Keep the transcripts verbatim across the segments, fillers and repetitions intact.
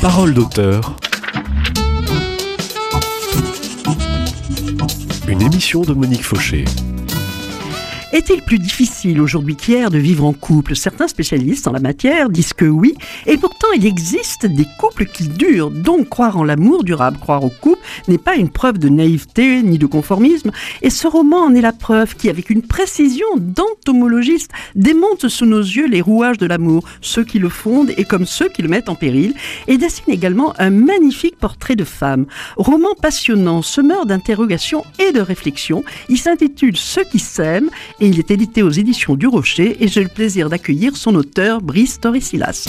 Parole d'auteur. Une émission de Monique Fauché. Est-il plus difficile aujourd'hui qu'hier de vivre en couple ? Certains spécialistes en la matière disent que oui, et pourtant il existe des couples qui durent. Donc croire en l'amour durable, croire au couple, n'est pas une preuve de naïveté ni de conformisme. Et ce roman en est la preuve qui, avec une précision d'entomologiste, démonte sous nos yeux les rouages de l'amour, ceux qui le fondent et comme ceux qui le mettent en péril, et dessine également un magnifique portrait de femme. Roman passionnant, semeur d'interrogations et de réflexions, il s'intitule « Ceux qui s'aiment » et il est édité aux éditions du Rocher et j'ai le plaisir d'accueillir son auteur, Brice Torricilas.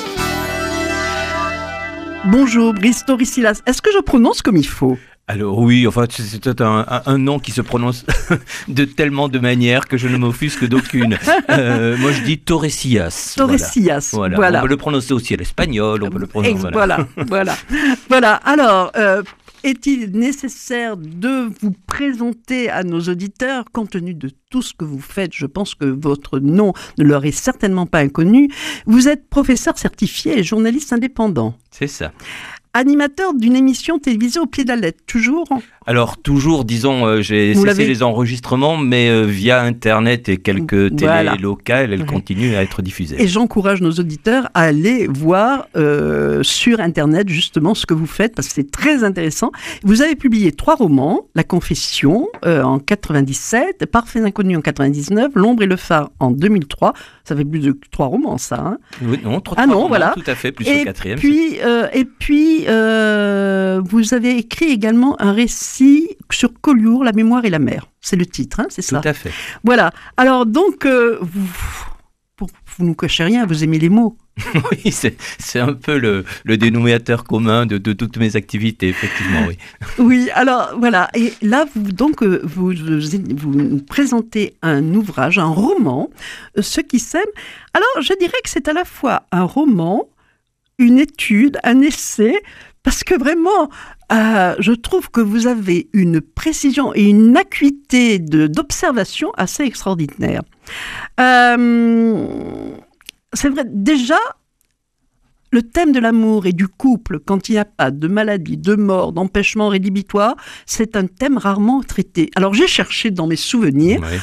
Bonjour Brice Torricilas, est-ce que je prononce comme il faut ? Alors oui, enfin c'est un, un, un nom qui se prononce de tellement de manières que je ne m'offusque d'aucune. Euh, moi je dis Torrecilas. Torrecilas, voilà. Voilà. voilà. On peut le prononcer aussi à l'espagnol, on peut le prononcer. Ex- voilà, voilà, voilà. Alors. Euh, Est-il nécessaire de vous présenter à nos auditeurs, compte tenu de tout ce que vous faites? Je pense que votre nom ne leur est certainement pas inconnu. Vous êtes professeur certifié et journaliste indépendant. C'est ça. Animateur d'une émission télévisée au pied de la lettre, toujours? Alors, toujours, disons, euh, j'ai Vous cessé l'avez... les enregistrements, mais euh, via Internet et quelques télés voilà. locales, elles Ouais. continuent à être diffusées. Et j'encourage nos auditeurs à aller voir euh, sur Internet, justement, ce que vous faites, parce que c'est très intéressant. Vous avez publié trois romans, La Confession euh, en quatre-vingt-dix-sept, Parfait Inconnu en quatre-vingt-dix-neuf, L'Ombre et le Phare en deux mille trois. Ça fait plus de trois romans, ça. Hein. Oui, non, trois, ah trois non, romans, voilà. Tout à fait, plus et le quatrième. Puis, euh, et puis, euh, vous avez écrit également un récit sur Collioure, La mémoire et la mer. C'est le titre, hein, c'est ça ? Tout à fait. Voilà. Alors, donc, euh, vous, pour, vous ne cachez rien, vous aimez les mots. Oui, c'est, c'est un peu le, le dénominateur commun de, de toutes mes activités, effectivement, oui. Oui, alors, voilà. Et là, vous, donc, euh, vous, vous nous présentez un ouvrage, un roman, euh, Ceux qui s'aiment. Alors, je dirais que c'est à la fois un roman, une étude, un essai, parce que vraiment, euh, je trouve que vous avez une précision et une acuité de, d'observation assez extraordinaire. Euh, c'est vrai, déjà, le thème de l'amour et du couple, quand il n'y a pas de maladie, de mort, d'empêchement rédhibitoire, c'est un thème rarement traité. Alors, j'ai cherché dans mes souvenirs. Ouais.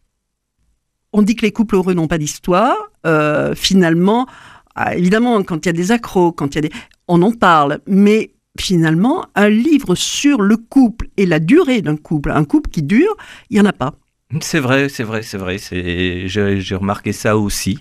On dit que les couples heureux n'ont pas d'histoire. Euh, finalement, ah, évidemment, quand il y a des accros, quand il y a des... on en parle. Mais finalement, un livre sur le couple et la durée d'un couple, un couple qui dure, il n'y en a pas. C'est vrai, c'est vrai, c'est vrai. C'est, j'ai, j'ai remarqué ça aussi.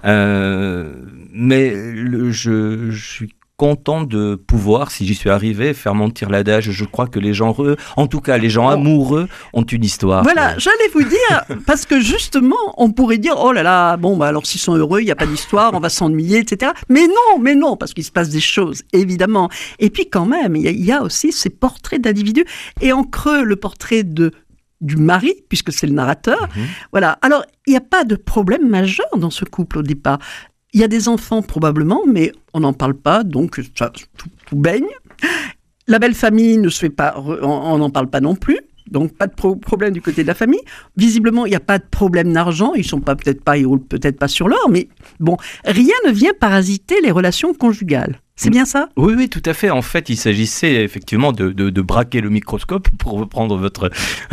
Euh, mais le, je, je suis content de pouvoir, si j'y suis arrivé, faire mentir l'adage. Je crois que les gens heureux, en tout cas les gens amoureux, ont une histoire. Voilà, j'allais vous dire, parce que justement, on pourrait dire, oh là là, bon, bah alors s'ils sont heureux, il n'y a pas d'histoire, on va s'ennuyer, et cetera. Mais non, mais non, parce qu'il se passe des choses, évidemment. Et puis quand même, il y, y a aussi ces portraits d'individus. Et en creux, le portrait de du mari, puisque c'est le narrateur. Mmh. Voilà. Alors, il n'y a pas de problème majeur dans ce couple au départ. Il y a des enfants probablement, mais on n'en parle pas, donc ça, tout, tout baigne. La belle famille ne se fait pas, on n'en parle pas non plus, donc pas de pro- problème du côté de la famille. Visiblement, il n'y a pas de problème d'argent, ils sont pas peut-être pas, ils roulent peut-être pas sur l'or, mais bon, rien ne vient parasiter les relations conjugales. C'est bien ça ? Oui, oui, tout à fait. En fait, il s'agissait effectivement de, de, de braquer le microscope, pour reprendre votre,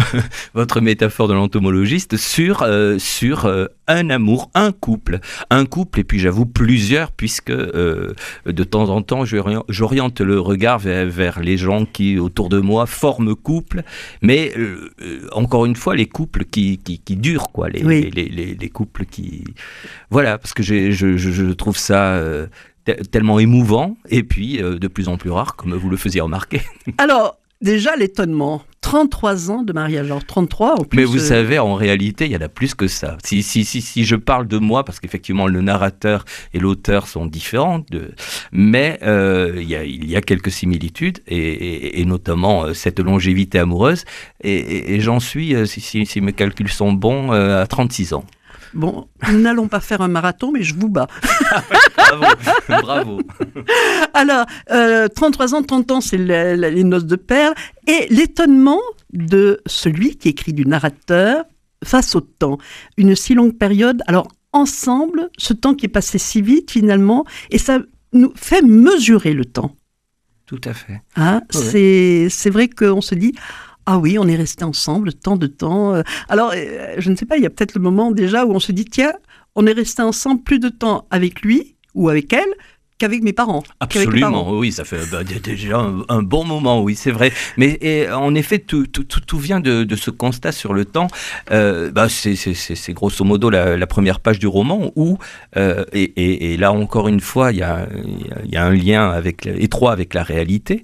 votre métaphore de l'entomologiste, sur, euh, sur euh, un amour, un couple. Un couple, et puis j'avoue plusieurs, puisque euh, de temps en temps, j'oriente le regard vers, vers les gens qui, autour de moi, forment couple. Mais euh, encore une fois, les couples qui, qui, qui durent, quoi. Les, oui. les, les, les couples qui... Voilà, parce que j'ai, je, je, je trouve ça... Euh, tellement émouvant, et puis euh, de plus en plus rare, comme vous le faisiez remarquer. Alors, déjà, l'étonnement. trente-trois ans de mariage, alors trente-trois en plus. Mais vous euh... savez, en réalité, il y en a plus que ça. Si, si, si, si je parle de moi, parce qu'effectivement, le narrateur et l'auteur sont différents, de... mais euh, il, y a, il y a quelques similitudes, et, et, et notamment euh, cette longévité amoureuse, et, et, et j'en suis, euh, si, si, si mes calculs sont bons, euh, à trente-six ans. Bon, nous n'allons pas faire un marathon, mais je vous bats. Bravo, bravo. Alors, euh, trente-trois ans, trente ans, c'est le, le, les noces de perles. Et l'étonnement de celui qui écrit du narrateur face au temps. Une si longue période. Alors, ensemble, ce temps qui est passé si vite, finalement, et ça nous fait mesurer le temps. Tout à fait. Hein, Ouais. c'est, c'est vrai qu'on se dit, ah oui, on est resté ensemble tant de temps. Euh, Alors, euh, je ne sais pas, il y a peut-être le moment déjà où on se dit, tiens, on est resté ensemble plus de temps avec lui ou avec elle qu'avec mes parents. qu'avec les parents. Absolument, oui, ça fait bah, d- déjà un, un bon moment, oui, c'est vrai. Mais et, en effet, tout, tout, tout, tout vient de, de ce constat sur le temps. Euh, bah, c'est, c'est, c'est, c'est grosso modo la, la première page du roman où, euh, et, et, et là encore une fois, il y a, il y a un lien avec, étroit avec la réalité,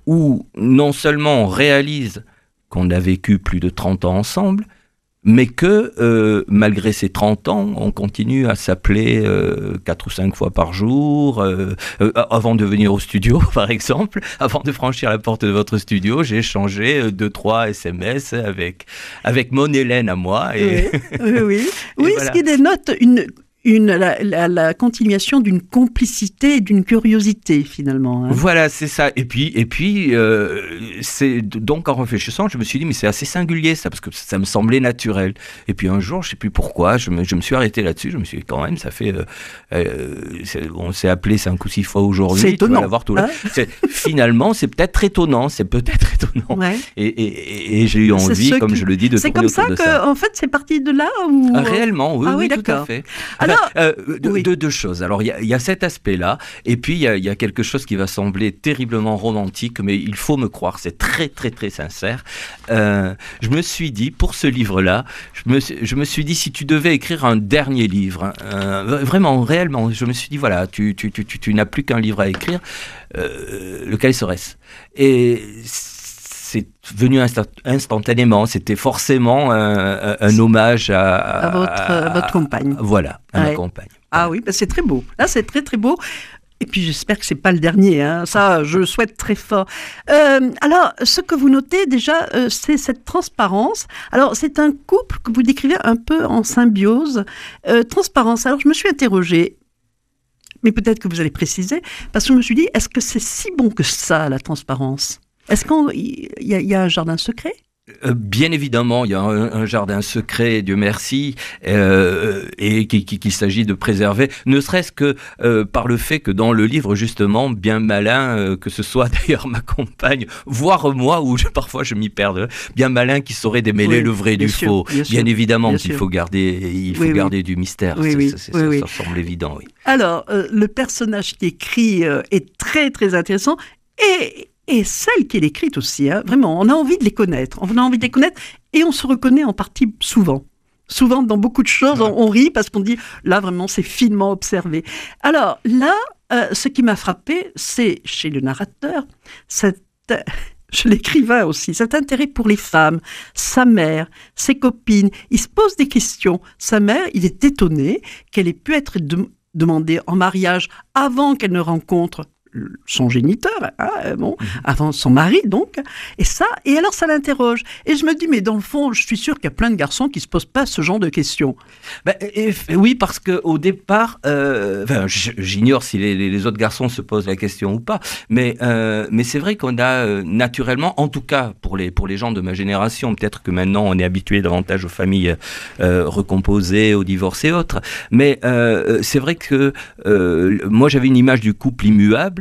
où non seulement on réalise qu'on a vécu plus de trente ans ensemble, mais que euh, malgré ces trente ans, on continue à s'appeler euh, quatre ou cinq fois par jour. Euh, euh, avant de venir au studio, par exemple, avant de franchir la porte de votre studio, j'ai échangé euh, deux, trois S M S avec, avec mon Hélène à moi. Et... Oui, oui, oui. Et Oui, voilà. ce qui dénote une, une, la, la, la continuation d'une complicité et d'une curiosité, finalement. Hein. Voilà, c'est ça. Et puis, et puis euh, c'est donc en réfléchissant, je me suis dit, mais c'est assez singulier ça, parce que ça me semblait naturel. Et puis un jour, je sais plus pourquoi, je me, je me suis arrêté là-dessus. Je me suis dit, quand même, ça fait, euh, euh, c'est- on s'est appelé cinq ou six fois aujourd'hui. C'est tu vas étonnant, l'avoir tout là. hein. C'est- finalement, c'est peut-être étonnant. C'est peut-être étonnant. Ouais. Et, et, et j'ai eu C'est envie, ce comme qui- je le dis, de C'est tourner comme ça autour de que, ça. en fait, c'est parti de là ou... Ah, réellement, oui, Ah oui, oui, tout à d'accord. fait. Alors, Enfin, euh, deux, oui. deux, deux choses. Alors, il y, a- il y a cet aspect-là, et puis il y, a- il y a quelque chose qui va sembler terriblement romantique, mais il faut me croire, c'est très, très, très sincère. Euh, je me suis dit, pour ce livre-là, je me, suis- je me suis dit, si tu devais écrire un dernier livre, hein, euh, vraiment, réellement, je me suis dit, voilà, tu, tu, tu, tu, tu n'as plus qu'un livre à écrire, euh, lequel serait-ce ? Et c'est venu instant- instantanément, c'était forcément un, un- un hommage à, À votre- à votre compagne. Voilà, à ma Ouais. compagne. Ah oui, bah c'est très beau. Là, c'est très, très beau. Et puis, j'espère que c'est pas le dernier. Hein. Ça, je le souhaite très fort. Euh, alors, ce que vous notez déjà, euh, c'est cette transparence. Alors, c'est un couple que vous décrivez un peu en symbiose. Euh, transparence. Alors, je me suis interrogée. Mais peut-être que vous allez préciser, parce que je me suis dit, est-ce que c'est si bon que ça, la transparence ? Est-ce qu'il y, a- il y a un jardin secret ? Euh, Bien évidemment, il y a un, un jardin secret, Dieu merci, euh, et qu'il qui, qu'il s'agit de préserver, ne serait-ce que euh, par le fait que dans le livre, justement, bien malin, euh, que ce soit d'ailleurs ma compagne, voire moi, où je, parfois je m'y perds, bien malin qui saurait démêler Oui, le vrai bien du sûr, faux. bien sûr, évidemment bien qu'il sûr. faut garder, il faut Oui, oui. garder du mystère. Oui, Ça- oui, ça, c'est- oui, ça- oui. ça semble évident, oui. Alors, euh, le personnage qui écrit euh, est très, très intéressant. Et, et celle qui est écrite aussi, hein, vraiment, on a envie de les connaître. On a envie de les connaître et on se reconnaît en partie souvent. Souvent, dans beaucoup de choses, on, on rit parce qu'on dit, là, vraiment, c'est finement observé. Alors, là, euh, ce qui m'a frappé, c'est, chez le narrateur, cette, euh, chez l'écrivain aussi, cet intérêt pour les femmes, sa mère, ses copines. Il se pose des questions. Sa mère, il est étonné qu'elle ait pu être de- demandée en mariage avant qu'elle ne rencontre son géniteur, hein, bon, mmh. avant son mari donc, et ça, et alors ça l'interroge. Et je me dis, mais dans le fond, je suis sûr qu'il y a plein de garçons qui se posent pas ce genre de questions. Ben, et, et, oui, parce que au départ, euh, enfin, j'ignore si les, les autres garçons se posent la question ou pas, mais euh, mais c'est vrai qu'on a euh, naturellement, en tout cas pour les pour les gens de ma génération, peut-être que maintenant on est habitué davantage aux familles euh, recomposées, aux divorces et autres, mais euh, c'est vrai que euh, moi j'avais une image du couple immuable.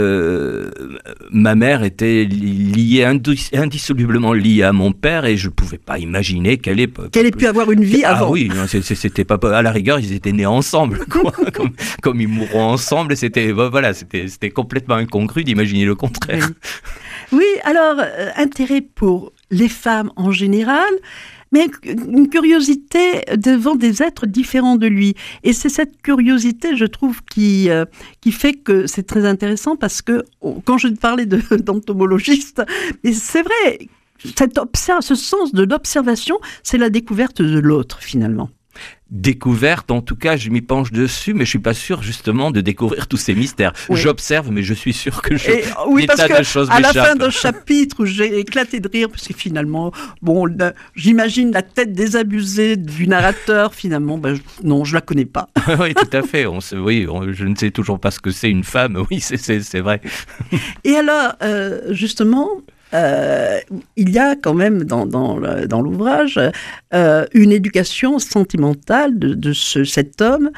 Euh, ma mère était liée, indis- indissolublement liée à mon père et je ne pouvais pas imaginer qu'elle ait... Qu'elle ait pu avoir une vie ah, avant. Ah oui, c'était pas... À la rigueur, ils étaient nés ensemble, quoi. comme, comme ils mourront ensemble, c'était voilà, c'était c'était complètement incongru d'imaginer le contraire. Oui, oui alors, euh, intérêt pour les femmes en général, mais une curiosité devant des êtres différents de lui. Et c'est cette curiosité, je trouve, qui, euh, qui fait que c'est très intéressant parce que, quand je parlais de, d'entomologiste, et c'est vrai, cette observe, ce sens de l'observation, c'est la découverte de l'autre, finalement. Découverte, en tout cas, je m'y penche dessus, mais je suis pas sûr justement de découvrir tous ces mystères. Oui. J'observe, mais je suis sûr que je. Et, oui, parce que de choses à la fin d'un chapitre où j'ai éclaté de rire, parce que finalement, bon, la, j'imagine la tête désabusée du narrateur. Finalement, ben, je, non, je la connais pas. Oui, tout à fait. On se, oui, on, je ne sais toujours pas ce que c'est une femme. Oui, c'est, c'est, c'est vrai. Et alors, euh, justement. Euh, il y a quand même dans, dans, dans l'ouvrage euh, une éducation sentimentale de, de ce, cet homme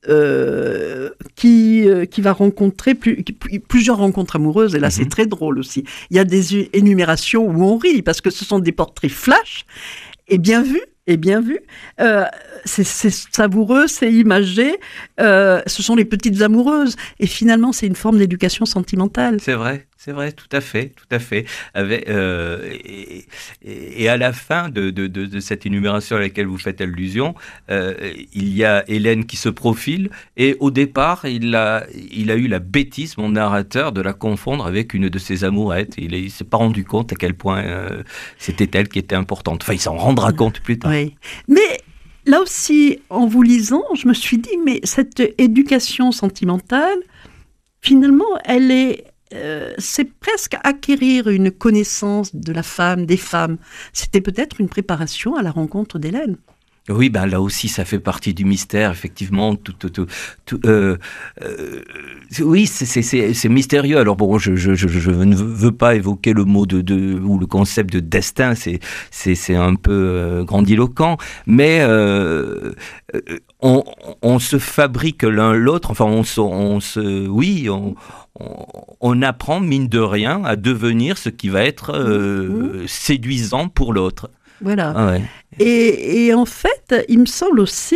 euh, qui, euh, qui va rencontrer plus, plusieurs rencontres amoureuses, et là, mmh. c'est très drôle aussi. Il y a des énumérations où on rit, parce que ce sont des portraits flash, et bien vus, et bien vu, euh, c'est, c'est savoureux, c'est imagé, euh, ce sont les petites amoureuses, et finalement c'est une forme d'éducation sentimentale. C'est vrai, c'est vrai, tout à fait, tout à fait. Avec, euh, et, et à la fin de, de, de, de cette énumération à laquelle vous faites allusion, euh, il y a Hélène qui se profile, et au départ, il a, il a eu la bêtise, mon narrateur, de la confondre avec une de ses amourettes. Il ne s'est pas rendu compte à quel point euh, c'était elle qui était importante. Enfin, il s'en rendra compte plus tard. Oui. Mais là aussi, en vous lisant, je me suis dit, mais cette éducation sentimentale, finalement, elle est, euh, c'est presque acquérir une connaissance de la femme, des femmes. C'était peut-être une préparation à la rencontre d'Hélène. Oui, ben là aussi, ça fait partie du mystère, effectivement. Tout, tout, tout, tout, euh, euh, oui, c'est, c'est, c'est, c'est mystérieux. Alors bon, je, je, je, je ne veux pas évoquer le mot de, de ou le concept de destin. C'est, c'est, c'est un peu euh, grandiloquent, mais euh, on, on se fabrique l'un l'autre. Enfin, on se, on se, oui, on. On, on apprend, mine de rien, à devenir ce qui va être euh, mmh. séduisant pour l'autre. Voilà. Ah ouais. et, et en fait, il me semble aussi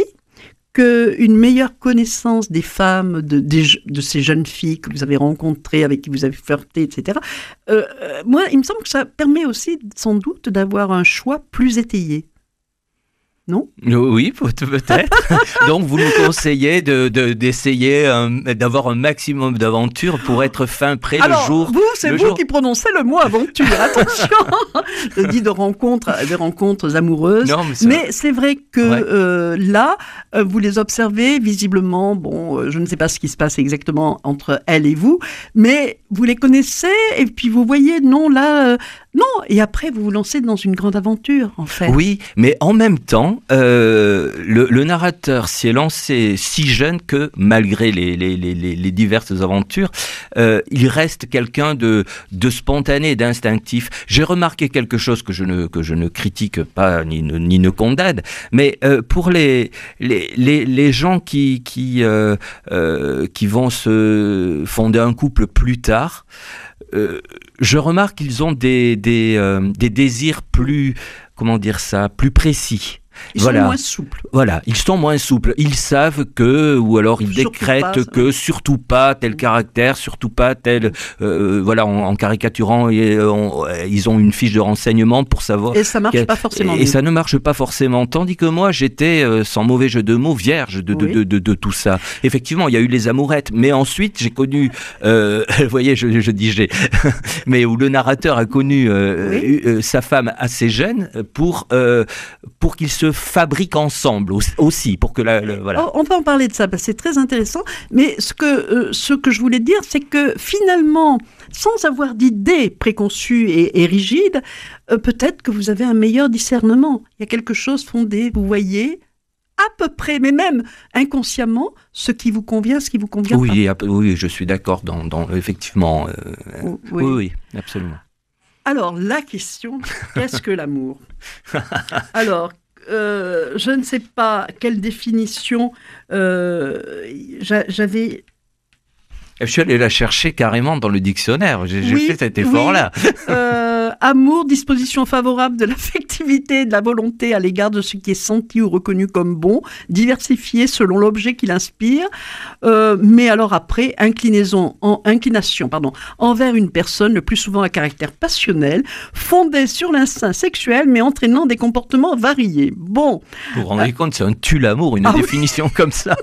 qu'une meilleure connaissance des femmes, de, de, de ces jeunes filles que vous avez rencontrées, avec qui vous avez flirté, et cetera, euh, moi, il me semble que ça permet aussi, sans doute, d'avoir un choix plus étayé. Non ? Oui, peut-être. Donc, vous nous conseillez de, de, d'essayer un, d'avoir un maximum d'aventures pour être fin prêt Alors, le jour. Vous, c'est vous jour... qui prononcez le mot aventure. Attention, je dis de rencontres, des rencontres amoureuses. Non, mais, c'est... mais c'est vrai que ouais. euh, là, euh, vous les observez visiblement. Bon, euh, je ne sais pas ce qui se passe exactement entre elle et vous, mais vous les connaissez et puis vous voyez, non, là. Euh, Non, et après, vous vous lancez dans une grande aventure, en fait. Oui, mais en même temps, euh, le, le narrateur s'y est lancé si jeune que, malgré les, les, les, les diverses aventures, euh, il reste quelqu'un de, de spontané, d'instinctif. J'ai remarqué quelque chose que je ne, que je ne critique pas ni ne, ni ne condamne, mais euh, pour les, les, les, les gens qui, qui, euh, euh, qui vont se fonder un couple plus tard, Euh, je remarque qu'ils ont des, des, euh, des désirs plus, comment dire ça, plus précis. Ils voilà. sont moins souples. Voilà, ils sont moins souples. Ils savent que, ou alors ils surtout décrètent pas, que surtout pas tel caractère, surtout pas tel... Euh, voilà, en, en caricaturant, et, on, ils ont une fiche de renseignement pour savoir... Et ça marche pas forcément. Et, et ça ne marche pas forcément. Tandis que moi, j'étais, euh, sans mauvais jeu de mots, vierge de, oui. de, de, de, de tout ça. Effectivement, il y a eu les amourettes, mais ensuite, j'ai connu... Euh, vous voyez, je, je dis j'ai... mais où le narrateur a connu euh, oui. euh, sa femme assez jeune pour, euh, pour qu'il se fabriquent ensemble aussi pour que la, le, voilà. On va en parler de ça parce que c'est très intéressant, mais ce que, euh, ce que je voulais dire, c'est que finalement, sans avoir d'idées préconçues et, et rigides, euh, peut-être que vous avez un meilleur discernement. Il y a quelque chose fondé, vous voyez à peu près, mais même inconsciemment, ce qui vous convient, ce qui vous convient oui, pas. Oui, je suis d'accord, dans, dans, effectivement. Euh, oui. oui, oui, absolument. Alors, la question, qu'est-ce que l'amour ? Alors, Euh, je ne sais pas quelle définition euh, j'avais... Je suis allé la chercher carrément dans le dictionnaire. J'ai, oui, j'ai fait cet effort-là. Oui. Euh, amour, disposition favorable de l'affectivité et de la volonté à l'égard de ce qui est senti ou reconnu comme bon, diversifié selon l'objet qui l'inspire. Euh, mais alors après, inclinaison, en, inclination pardon, envers une personne, le plus souvent à caractère passionnel, fondée sur l'instinct sexuel, mais entraînant des comportements variés. Bon. Vous vous rendez euh, compte, c'est un tue-l'amour, une ah, définition oui. comme ça.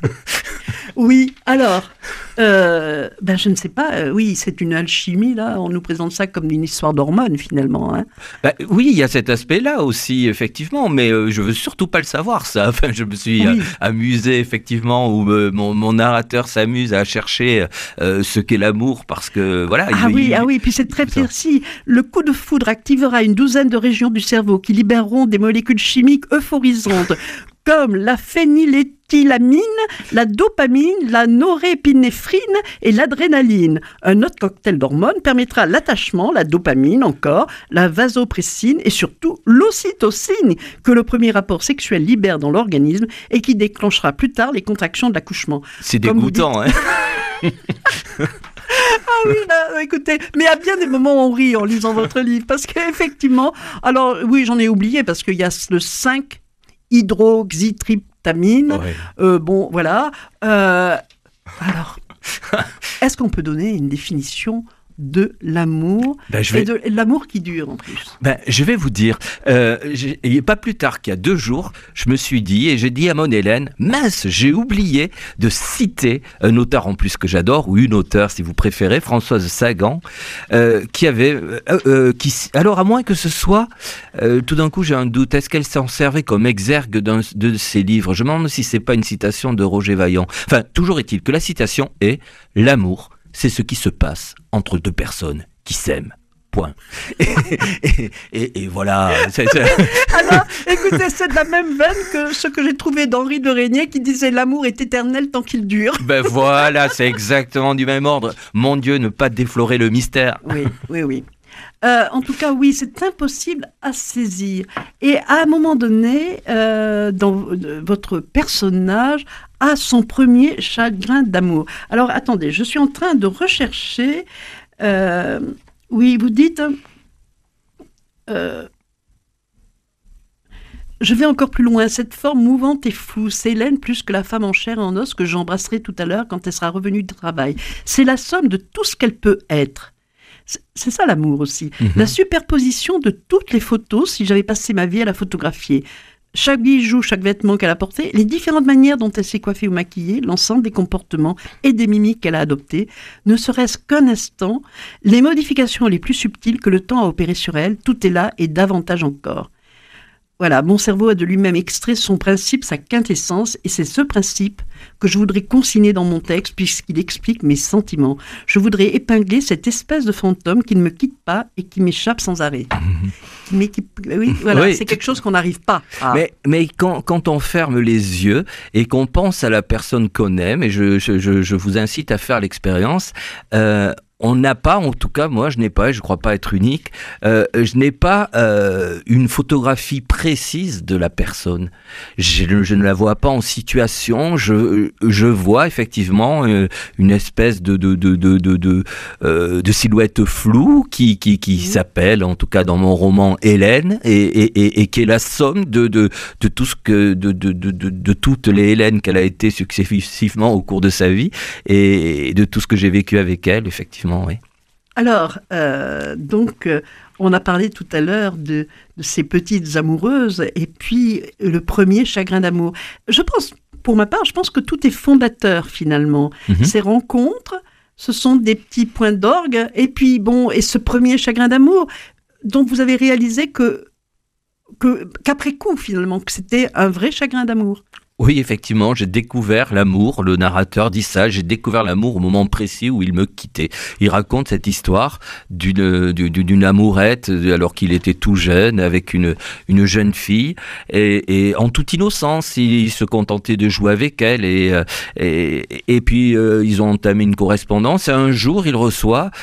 Oui, alors, euh, ben je ne sais pas, euh, oui, c'est une alchimie, là, on nous présente ça comme une histoire d'hormones, finalement. Hein. Ben, oui, il y a cet aspect-là aussi, effectivement, mais euh, je veux surtout pas le savoir, ça. Enfin, je me suis oui. euh, amusé, effectivement, où euh, mon, mon narrateur s'amuse à chercher euh, ce qu'est l'amour, parce que, voilà... Ah il, oui, il, ah oui, puis c'est très précis. Le coup de foudre activera une douzaine de régions du cerveau qui libéreront des molécules chimiques euphorisantes, comme la phényléthylamine, la dopamine, la norépinéphrine et l'adrénaline. Un autre cocktail d'hormones permettra l'attachement, la dopamine encore, la vasopressine et surtout l'ocytocine que le premier rapport sexuel libère dans l'organisme et qui déclenchera plus tard les contractions de l'accouchement. C'est dégoûtant, hein. Ah oui, là, écoutez, mais à bien des moments on rit en lisant votre livre, parce qu'effectivement, alors oui, j'en ai oublié, parce qu'il y a le cinq hydroxytryptamine, Ouais. euh, bon, voilà. Euh, alors, est-ce qu'on peut donner une définition de l'amour, Ben, je vais... et de, et de l'amour qui dure en plus? Ben, je vais vous dire, euh, j'ai- et pas plus tard qu'il y a deux jours, je me suis dit, et j'ai dit à mon Hélène, mince, j'ai oublié de citer un auteur en plus que j'adore, ou une auteure si vous préférez, Françoise Sagan, euh, qui avait, euh, euh, qui, alors à moins que ce soit, euh, tout d'un coup j'ai un doute, est-ce qu'elle s'en servait comme exergue d'un de ses livres? Je me demande si c'est pas une citation de Roger Vaillant. Enfin, toujours est-il que la citation est « L'amour, c'est ce qui se passe entre deux personnes qui s'aiment. » Point. Et, et, et, et voilà. C'est, c'est... Alors, écoutez, c'est de la même veine que ce que j'ai trouvé d'Henri de Régnier qui disait « L'amour est éternel tant qu'il dure ». Ben voilà, c'est exactement du même ordre. Mon Dieu, ne pas déflorer le mystère. Oui, oui, oui. Euh, en tout cas, oui, c'est impossible à saisir. Et à un moment donné, euh, dans euh, votre personnage a son premier chagrin d'amour. Alors, attendez, je suis en train de rechercher... Euh, oui, vous dites... Euh, je vais encore plus loin. Cette forme mouvante et floue, c'est Hélène plus que la femme en chair et en os que j'embrasserai tout à l'heure quand elle sera revenue du travail. C'est la somme de tout ce qu'elle peut être. C'est ça l'amour aussi. Mmh. La superposition de toutes les photos, si j'avais passé ma vie à la photographier. Chaque bijou, chaque vêtement qu'elle a porté, les différentes manières dont elle s'est coiffée ou maquillée, l'ensemble des comportements et des mimiques qu'elle a adoptés, ne serait-ce qu'un instant, les modifications les plus subtiles que le temps a opérées sur elle, tout est là et davantage encore. Voilà, mon cerveau a de lui-même extrait son principe, sa quintessence, et c'est ce principe que je voudrais consigner dans mon texte, puisqu'il explique mes sentiments. Je voudrais épingler cette espèce de fantôme qui ne me quitte pas et qui m'échappe sans arrêt. Mmh. Mais qui, oui, voilà, oui, c'est quelque chose qu'on n'arrive pas à... Mais, mais quand, quand on ferme les yeux et qu'on pense à la personne qu'on aime, et je, je, je, je vous incite à faire l'expérience, euh, on n'a pas, en tout cas, moi je n'ai pas, et je ne crois pas être unique, euh, je n'ai pas euh, une photographie précise de la personne. Je, je ne la vois pas en situation, je, je vois effectivement euh, une espèce de, de, de, de, de, de, euh, de silhouette floue qui, qui, qui mmh. s'appelle, en tout cas dans mon roman, Hélène, et, et, et, et qui est la somme de, de, de, tout ce que, de, de, de, de, de toutes les Hélènes qu'elle a été successivement au cours de sa vie, et de tout ce que j'ai vécu avec elle, effectivement. Oui. Alors, euh, donc, euh, on a parlé tout à l'heure de, de ces petites amoureuses et puis le premier chagrin d'amour. Je pense, pour ma part, je pense que tout est fondateur finalement. Mm-hmm. Ces rencontres, ce sont des petits points d'orgue et puis bon, et ce premier chagrin d'amour dont vous avez réalisé que, que qu'après coup finalement, que c'était un vrai chagrin d'amour. Oui, effectivement, j'ai découvert l'amour, le narrateur dit ça, j'ai découvert l'amour au moment précis où il me quittait. Il raconte cette histoire d'une, d'une, d'une amourette alors qu'il était tout jeune avec une, une jeune fille et, et en toute innocence, il se contentait de jouer avec elle et, et, et puis euh, ils ont entamé une correspondance et un jour il reçoit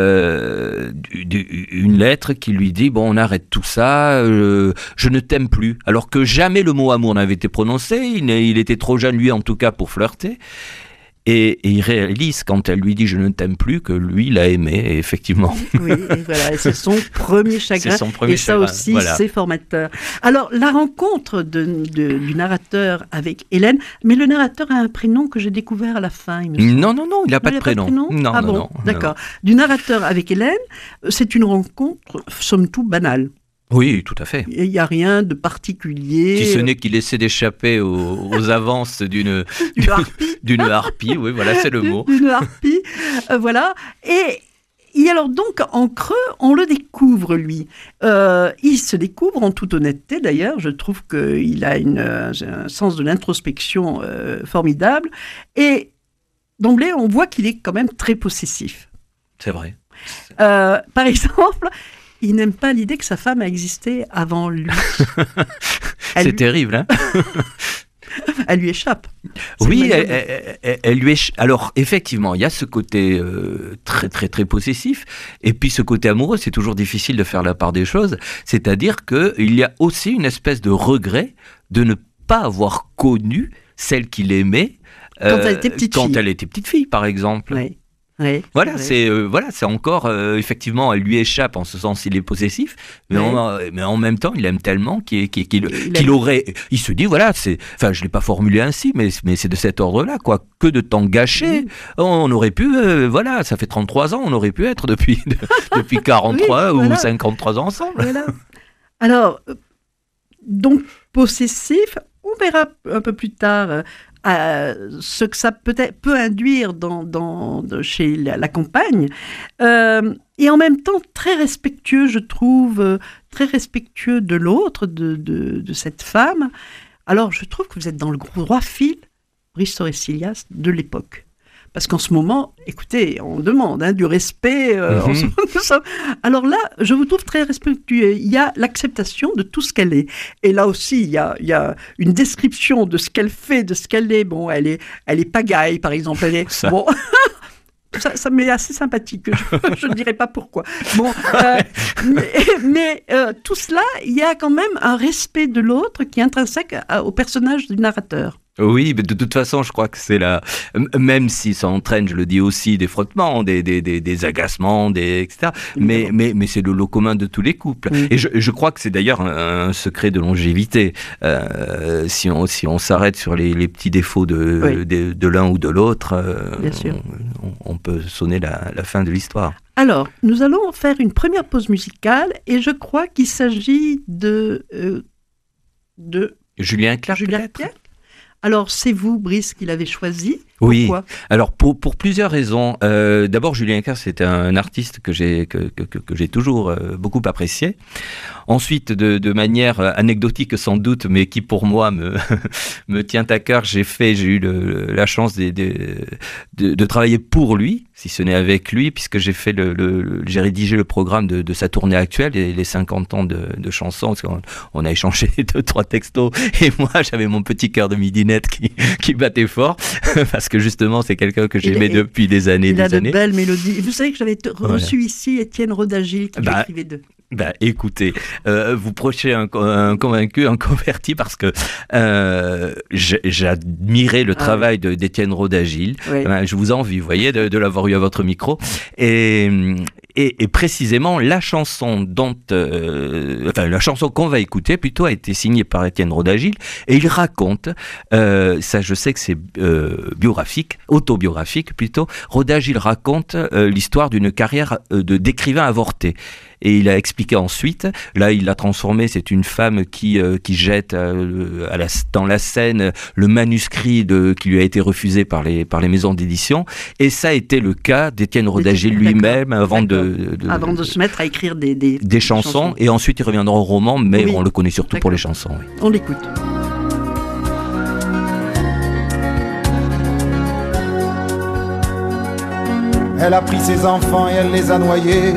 euh, une lettre qui lui dit « Bon, on arrête tout ça, euh, je ne t'aime plus ». Alors que jamais le mot amour n'avait été prononcé, il Il était trop jeune, lui, en tout cas, pour flirter. Et, et il réalise, quand elle lui dit « je ne t'aime plus », que lui, il a aimé, et effectivement. Oui, et voilà, et c'est son premier chagrin. C'est son premier et ça chagrin, aussi, voilà. C'est formateur. Alors, la rencontre de, de, du narrateur avec Hélène, mais le narrateur a un prénom que j'ai découvert à la fin. Il me semble. Non, non, non, il n'a pas, de prénom. Pas de prénom. Non, ah non, bon, non, d'accord. Non. Du narrateur avec Hélène, c'est une rencontre, somme toute, banale. Oui, tout à fait. Il n'y a rien de particulier. Si ce n'est qu'il essaie d'échapper aux, aux avances d'une, d'une harpie. d'une harpie, oui, voilà, c'est le mot. D'une harpie, euh, voilà. Et, et alors donc, en creux, on le découvre, lui. Euh, il se découvre en toute honnêteté, d'ailleurs. Je trouve qu'il a une, un sens de l'introspection euh, formidable. Et d'emblée, on voit qu'il est quand même très possessif. C'est vrai. Euh, par exemple... il n'aime pas l'idée que sa femme a existé avant lui. C'est lui... terrible, hein. Elle lui échappe. Oui, elle, elle, elle, elle lui échappe. Alors, effectivement, il y a ce côté euh, très, très, très possessif. Et puis, ce côté amoureux, c'est toujours difficile de faire la part des choses. C'est-à-dire qu'il y a aussi une espèce de regret de ne pas avoir connu celle qu'il aimait euh, quand elle était petite quand fille. elle était petite fille, par exemple. Oui. Oui, voilà, oui. c'est euh, voilà, c'est encore euh, effectivement, elle lui échappe en ce sens, il est possessif, mais, Oui. en, mais en même temps, il aime tellement qu'il, qu'il, qu'il, Il qu'il aime. aurait, il se dit voilà, c'est, enfin, je l'ai pas formulé ainsi, mais mais c'est de cet ordre-là, quoi, que de temps gâché, Oui. on aurait pu, euh, voilà, ça fait trente-trois ans, on aurait pu être depuis de, depuis quarante-trois Oui, ou voilà. cinquante-trois ans ensemble. Voilà. Alors, euh, donc possessif, on verra un peu plus tard euh, euh, ce que ça peut, être, peut induire dans, dans, de, chez la, la compagne, euh, et en même temps très respectueux, je trouve, euh, très respectueux de l'autre, de, de, de cette femme. Alors, je trouve que vous êtes dans le droit fil, Brice Torrecillas, de l'époque. Parce qu'en ce moment, écoutez, on demande hein, du respect. Euh, Mhm. en ce moment, nous sommes- Alors là, je vous trouve très respectueux. Il y a l'acceptation de tout ce qu'elle est. Et là aussi, il y a, il y a une description de ce qu'elle fait, de ce qu'elle est. Bon, elle est, elle est pagaille, par exemple. Elle est, Ça. bon, ça, ça m'est assez sympathique. Je ne dirais pas pourquoi. Bon, euh, mais mais, euh, tout cela, il y a quand même un respect de l'autre qui est intrinsèque à- au personnage du narrateur. Oui, mais de toute façon, je crois que c'est la... Même si ça entraîne, je le dis aussi, des frottements, des, des, des, des agacements, des, et cetera. Mais, mais, mais c'est le lot commun de tous les couples. Oui. Et je, je crois que c'est d'ailleurs un, un secret de longévité. Euh, si on, si on s'arrête sur les, les petits défauts de, Oui. de, de l'un ou de l'autre, euh, Bien sûr. on, on peut sonner la, la fin de l'histoire. Alors, nous allons faire une première pause musicale et je crois qu'il s'agit de, euh, de Julien Clerc, Julien peut-être Clerc. Alors, c'est vous, Brice, qui l'avez choisi. Oui. Pourquoi ? Alors pour, pour plusieurs raisons. Euh, d'abord, Julien Clerc, c'est un artiste que j'ai que, que, que, que j'ai toujours euh, beaucoup apprécié. Ensuite, de, de manière anecdotique sans doute, mais qui pour moi me me tient à cœur, j'ai fait, j'ai eu le, la chance de, de, de, de travailler pour lui, si ce n'est avec lui, puisque j'ai fait le, le, le j'ai rédigé le programme de, de sa tournée actuelle, les, les cinquante ans de, de chansons. Parce qu'on, on a échangé deux trois textos et moi j'avais mon petit cœur de midinette qui qui battait fort parce que justement c'est quelqu'un que j'aimais Et- depuis des années, Il des a de années. belles mélodies. Vous savez que j'avais t- Voilà. reçu ici Étienne Rodagil qui Bah, écrivait d'eux. Bah, écoutez, euh, vous prochez un, co- un convaincu, un converti, parce que euh, j'ai- j'admirais le Ah travail de, d'Étienne Rodagil. Oui. Euh, Je vous envie, vous voyez, de, de l'avoir eu à votre micro. Et, et, et précisément, la chanson dont, euh, enfin, la chanson qu'on va écouter, plutôt, a été signée par Étienne Rodagil. Et il raconte, euh, ça, je sais que c'est euh, biographique, autobiographique plutôt. Rodagil raconte euh, l'histoire d'une carrière euh, de d'écrivain avorté. Et il a expliqué ensuite, là il l'a transformé, c'est une femme qui, euh, qui jette euh, à la, dans la Seine le manuscrit de, qui lui a été refusé par les, par les maisons d'édition. Et ça a été le cas d'Étienne Rodagil D'accord. lui-même avant de, de, Avant de se mettre à écrire des, des, des chansons. Et ensuite il reviendra au roman, mais Oui. on le connaît surtout pour D'accord. les chansons. Oui. On l'écoute. Elle a pris ses enfants et elle les a noyés.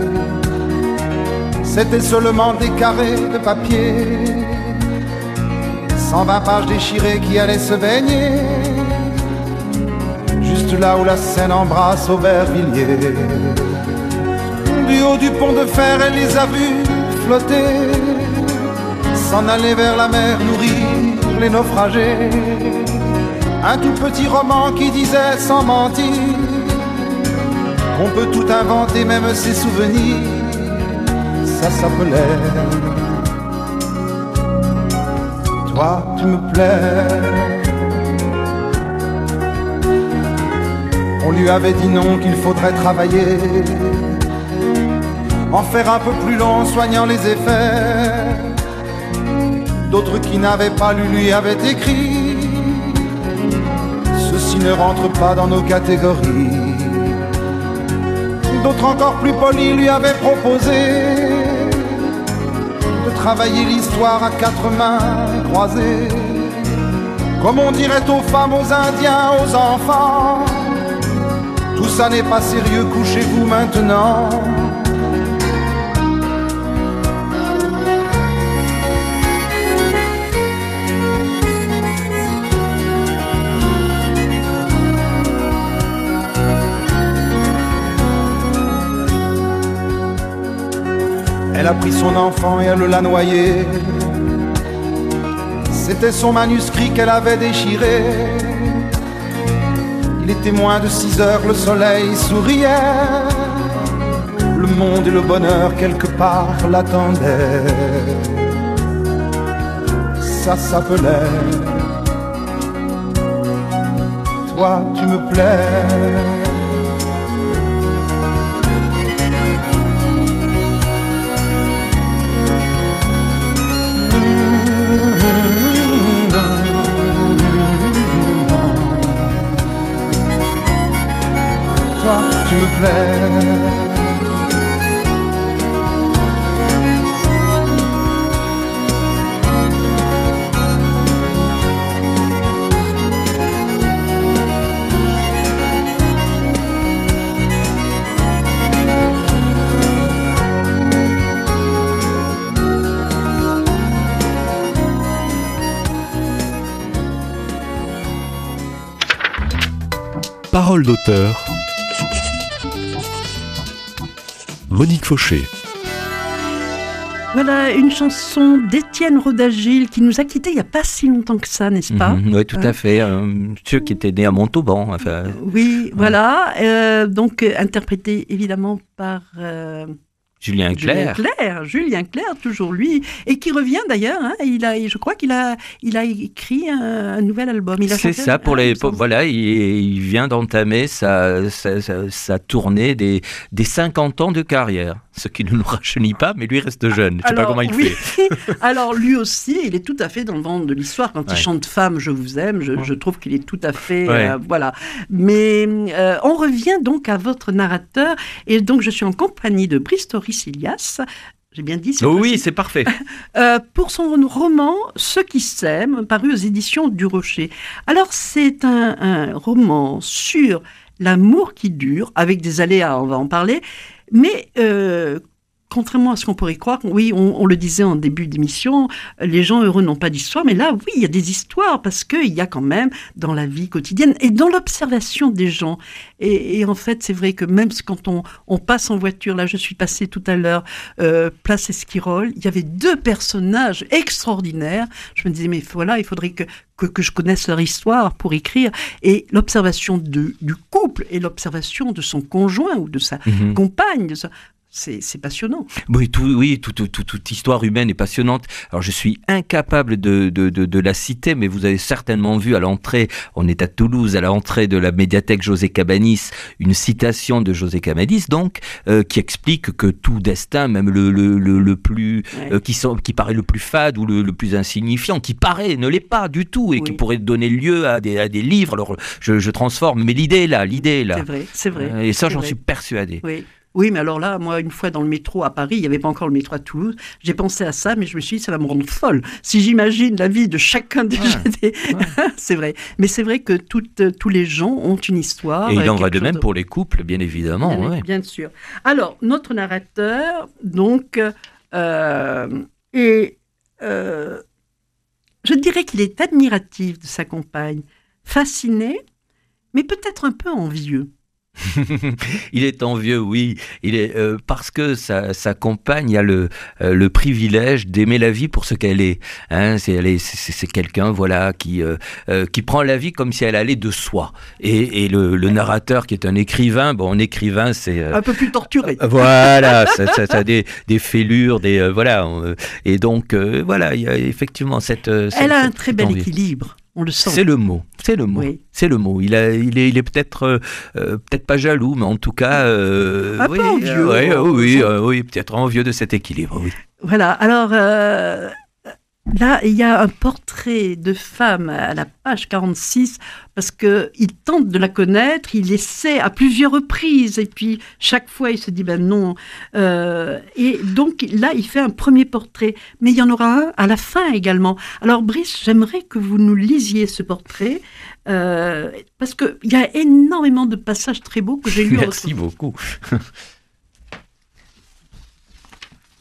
C'était seulement des carrés de papier, cent vingt pages déchirées qui allaient se baigner, juste là où la Seine embrasse Aubervilliers. Du haut du pont de fer, elle les a vus flotter, s'en aller vers la mer, nourrir les naufragés. Un tout petit roman qui disait sans mentir qu'on peut tout inventer, même ses souvenirs. Ça s'appelait Toi tu me plais. On lui avait dit non, qu'il faudrait travailler, en faire un peu plus long, soignant les effets. D'autres qui n'avaient pas lu lui avaient écrit ceci ne rentre pas dans nos catégories. D'autres encore plus polis lui avaient proposé de travailler l'histoire à quatre mains croisées, comme on dirait aux femmes, aux Indiens, aux enfants. Tout ça n'est pas sérieux, couchez-vous maintenant. Elle a pris son enfant et elle l'a noyé. C'était son manuscrit qu'elle avait déchiré. Il était moins de six heures, le soleil souriait. Le monde et le bonheur quelque part l'attendaient. Ça s'appelait Toi tu me plais. Toi tu me plais. Parole d'auteur. Monique Fauché. Voilà une chanson d'Étienne Rodagil qui nous a quittés il n'y a pas si longtemps que ça, n'est-ce pas? Mmh, oui, tout euh, à fait. Euh, monsieur qui était né à Montauban. Enfin, oui, ouais. Voilà. Euh, donc, euh, interprété évidemment par... Euh, Julien Clerc. Julien Clerc, Julien Clerc, toujours lui, et qui revient d'ailleurs. Hein, il a, je crois qu'il a, il a écrit un, un nouvel album. Il a C'est chanté, ça pour hein, les, pour, voilà, il, il vient d'entamer sa, sa, sa, sa tournée des, des cinquante ans de carrière, ce qui ne nous rajeunit pas, mais lui reste jeune. Je ne sais pas comment il oui. fait. Alors lui aussi, il est tout à fait dans le ventre de l'histoire. Quand ouais. il chante Femme, je vous aime, je, ouais. je trouve qu'il est tout à fait, ouais. euh, voilà. Mais euh, on revient donc à votre narrateur, et donc je suis en compagnie de Brice Torres-Ilias. J'ai bien dit. Oh oui, c'est parfait. euh, pour son roman Ceux qui s'aiment, paru aux éditions du Rocher. Alors, c'est un, un roman sur l'amour qui dure, avec des aléas, on va en parler, mais euh, contrairement à ce qu'on pourrait croire, oui, on, on le disait en début d'émission, les gens heureux n'ont pas d'histoire, mais là, oui, il y a des histoires, parce qu'il y a quand même dans la vie quotidienne et dans l'observation des gens. Et, et en fait, c'est vrai que même quand on, on passe en voiture, là, je suis passée tout à l'heure, euh, place Esquirol, il y avait deux personnages extraordinaires. Je me disais, mais voilà, il faudrait que, que, que je connaisse leur histoire pour écrire. Et l'observation de, du couple et l'observation de son conjoint ou de sa mmh. compagne, de sa... C'est, c'est passionnant. Oui, tout, oui tout, tout, tout, toute histoire humaine est passionnante. Alors, je suis incapable de, de, de, de la citer, mais vous avez certainement vu à l'entrée, on est à Toulouse, à l'entrée de la médiathèque José Cabanis, une citation de José Cabanis, donc, euh, qui explique que tout destin, même le, le, le, le plus, ouais. euh, qui, sont, qui paraît le plus fade ou le, le plus insignifiant, qui paraît, ne l'est pas du tout, et oui. qui pourrait donner lieu à des, à des livres. Alors, je, je transforme, mais l'idée est là, l'idée est là. C'est vrai, c'est vrai. Euh, et ça, c'est j'en vrai. suis persuadé. Oui. Oui, mais alors là, moi, une fois dans le métro à Paris, il n'y avait pas encore le métro à Toulouse, j'ai pensé à ça, mais je me suis dit, ça va me rendre folle. Si j'imagine la vie de chacun des... Ouais, des... Ouais. C'est vrai. Mais c'est vrai que toutes, tous les gens ont une histoire. Et il en va de même de... pour les couples, bien évidemment. Bien, ouais. bien sûr. Alors, notre narrateur, donc, euh, est... Euh, je dirais qu'il est admiratif de sa compagne, fasciné, mais peut-être un peu envieux. Il est envieux, oui. Il est euh, parce que sa, sa compagne a le euh, le privilège d'aimer la vie pour ce qu'elle est. Hein, c'est, elle est, c'est, c'est quelqu'un, voilà, qui euh, euh, qui prend la vie comme si elle allait de soi. Et, et le, le narrateur, qui est un écrivain, bon, un écrivain, c'est euh, un peu plus torturé. Euh, voilà, ça, ça, ça a des des fêlures, des euh, voilà. On, et donc euh, voilà, il y a effectivement cette. cette elle a cette, un très bel envie. Équilibre. On le sent. C'est le mot, c'est le mot, oui. c'est le mot. Il, a, il, est, il est peut-être, euh, peut-être pas jaloux, mais en tout cas, euh, un oui, peu envieux. Euh, oui, oui, euh, oui, peut-être envieux de cet équilibre. Oui. Voilà. Alors euh, là, il y a un portrait de femme à la page quarante-six parce que il tente de la connaître, il essaie à plusieurs reprises et puis chaque fois il se dit ben non. Euh, et donc là, il fait un premier portrait, mais il y en aura un à la fin également. Alors Brice, j'aimerais que vous nous lisiez ce portrait. Euh, parce qu'il y a énormément de passages très beaux que j'ai lus. Merci beaucoup.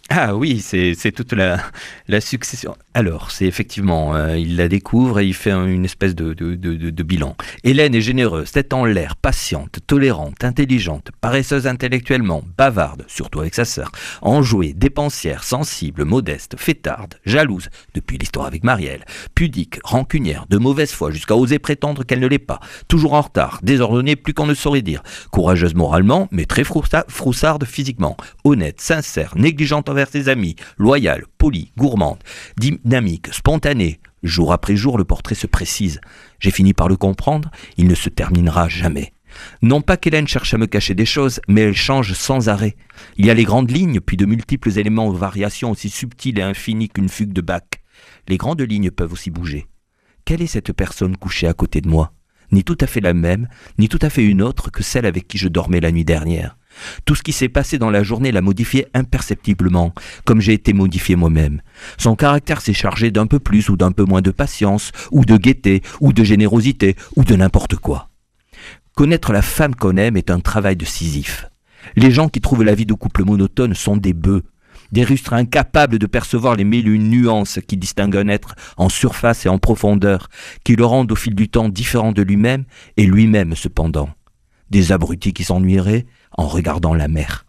Ah oui, c'est, c'est toute la, la succession. Alors, c'est effectivement, euh, il la découvre et il fait un, une espèce de, de, de, de, de bilan. Hélène est généreuse, tête en l'air, patiente, tolérante, intelligente, paresseuse intellectuellement, bavarde, surtout avec sa sœur, enjouée, dépensière, sensible, modeste, fêtarde, jalouse, depuis l'histoire avec Marielle, pudique, rancunière, de mauvaise foi jusqu'à oser prétendre qu'elle ne l'est pas, toujours en retard, désordonnée plus qu'on ne saurait dire, courageuse moralement, mais très froussa- froussarde physiquement, honnête, sincère, négligente envers ses amis, loyale, polie, gourmande, dynamique, spontanée. Jour après jour, le portrait se précise. J'ai fini par le comprendre, il ne se terminera jamais. Non pas qu'Hélène cherche à me cacher des choses, mais elle change sans arrêt. Il y a les grandes lignes, puis de multiples éléments aux variations aussi subtiles et infinies qu'une fugue de Bach. Les grandes lignes peuvent aussi bouger. Quelle est cette personne couchée à côté de moi ? Ni tout à fait la même, ni tout à fait une autre que celle avec qui je dormais la nuit dernière. Tout ce qui s'est passé dans la journée l'a modifié imperceptiblement, comme j'ai été modifié moi-même. Son caractère s'est chargé d'un peu plus ou d'un peu moins de patience, ou de gaieté, ou de générosité, ou de n'importe quoi. Connaître la femme qu'on aime est un travail de Sisyphe. Les gens qui trouvent la vie de couple monotone sont des bœufs, des rustres incapables de percevoir les mille et une nuances qui distinguent un être en surface et en profondeur, qui le rendent au fil du temps différent de lui-même et lui-même cependant. Des abrutis qui s'ennuieraient en regardant la mer.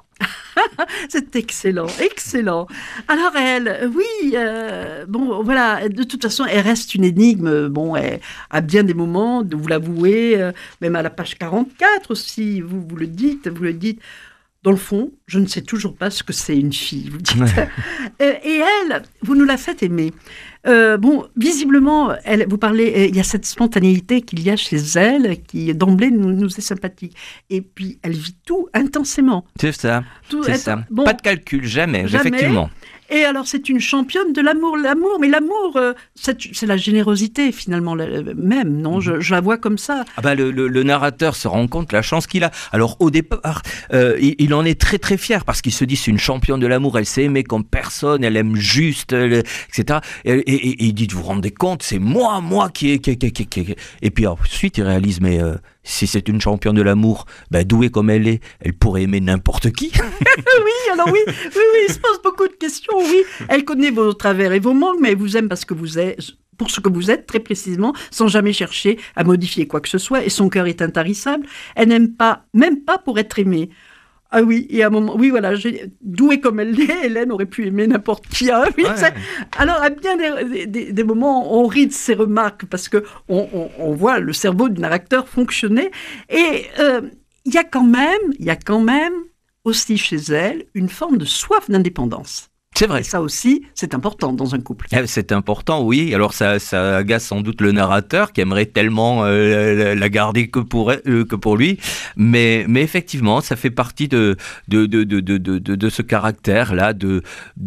C'est excellent, excellent. Alors elle, oui, euh, bon, voilà, de toute façon, elle reste une énigme. Bon, elle, à bien des moments, vous l'avouez, euh, même à la page quarante-quatre aussi, vous, vous le dites, vous le dites. Dans le fond, je ne sais toujours pas ce que c'est une fille, vous dites. euh, et elle, vous nous la faites aimer. Euh, bon, visiblement, elle, vous parlez, il y a cette spontanéité qu'il y a chez elle, qui d'emblée nous, nous est sympathique. Et puis, elle vit tout intensément. C'est ça, tout c'est être, ça. Bon, pas de calcul, jamais, jamais. effectivement. Et alors, c'est une championne de l'amour, l'amour, mais l'amour, euh, c'est, c'est la générosité finalement la, même, non ? je, je la vois comme ça. Ah bah le, le, le narrateur se rend compte de la chance qu'il a. Alors au départ, euh, il, il en est très très fier parce qu'il se dit c'est une championne de l'amour, elle s'est aimée comme personne, elle aime juste, elle, et cetera. Et, et, et, et il dit, vous vous rendez compte, c'est moi, moi qui est... Qui, qui, qui, qui. Et puis ensuite il réalise, mais... Euh, si c'est une championne de l'amour, ben douée comme elle est, elle pourrait aimer n'importe qui. Oui, alors oui, oui, oui, il se pose beaucoup de questions, oui. Elle connaît vos travers et vos manques, mais elle vous aime parce que vous êtes, pour ce que vous êtes, très précisément, sans jamais chercher à modifier quoi que ce soit, et son cœur est intarissable. Elle n'aime pas, même pas pour être aimée. Ah oui, et à un moment, oui, voilà, j'ai, douée comme elle l'est, Hélène aurait pu aimer n'importe qui. Hein, oui, ouais. Alors, à bien des, des, des moments, on rit de ces remarques parce que on, on, on voit le cerveau du narrateur fonctionner. Et euh, il y a quand même, il y a quand même aussi chez elle une forme de soif d'indépendance. C'est vrai. Et ça aussi, c'est important dans un couple. C'est important, oui. Alors ça, ça agace sans doute le narrateur qui aimerait tellement euh, la garder que pour, elle, euh, que pour lui. Mais, mais effectivement, ça fait partie de, de, de, de, de, de, de ce caractère-là, de,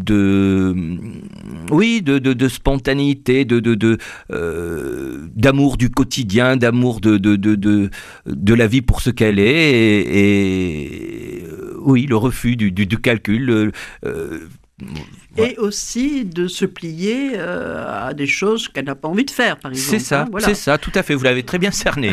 de, oui, de, de, de spontanéité, de, de, de, euh, d'amour du quotidien, d'amour de, de, de, de, de la vie pour ce qu'elle est. Et, et oui, le refus du, du, du calcul. Le, euh, Et aussi de se plier euh, à des choses qu'elle n'a pas envie de faire, par exemple. C'est ça, hein, voilà. c'est ça, tout à fait. Vous l'avez très bien cerné.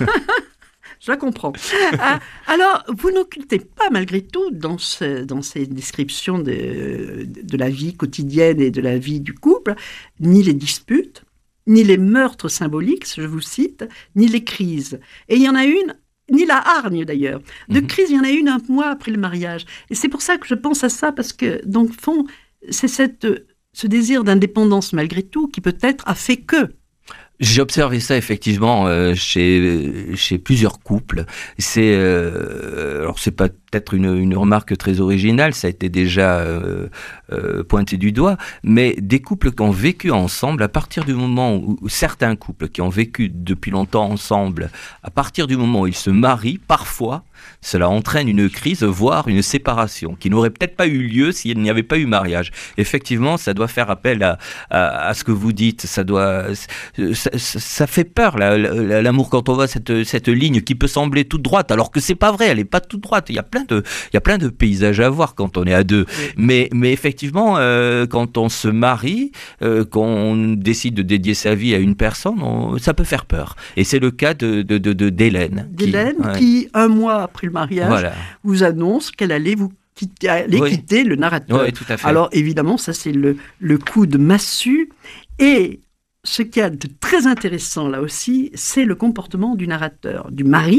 Je la comprends. ah, alors, vous n'occultez pas, malgré tout, dans, ce, dans ces descriptions de, de la vie quotidienne et de la vie du couple, ni les disputes, ni les meurtres symboliques, je vous cite, ni les crises. Et il y en a une... ni la hargne d'ailleurs. De mmh. crise, il y en a une un mois après le mariage. Et c'est pour ça que je pense à ça, parce que, dans le fond, c'est cette, ce désir d'indépendance, malgré tout, qui peut-être a fait que. J'ai observé ça effectivement euh, chez chez plusieurs couples. C'est euh, alors c'est pas peut-être une une remarque très originale, ça a été déjà euh, euh, pointé du doigt, mais des couples qui ont vécu ensemble, à partir du moment où, où certains couples qui ont vécu depuis longtemps ensemble, à partir du moment où ils se marient, parfois cela entraîne une crise, voire une séparation, qui n'aurait peut-être pas eu lieu s'il n'y avait pas eu mariage. Effectivement, ça doit faire appel à, à, à ce que vous dites. Ça doit, ça, ça fait peur, là, l'amour, quand on voit cette, cette ligne qui peut sembler toute droite, alors que c'est pas vrai, elle est pas toute droite. Il y a plein de, il y a plein de paysages à voir quand on est à deux. Oui. Mais, mais effectivement, euh, quand on se marie, euh, qu'on décide de dédier sa vie à une personne, on, ça peut faire peur. Et c'est le cas de, de, de, de d'Hélène. D'Hélène, qui, qui ouais. qui un mois après le mariage, voilà. vous annonce qu'elle allait vous quitter, aller Oui. quitter le narrateur. Oui, tout à fait. Alors évidemment, ça c'est le, le coup de massue. Et ce qu'il y a de très intéressant là aussi, c'est le comportement du narrateur, du mari,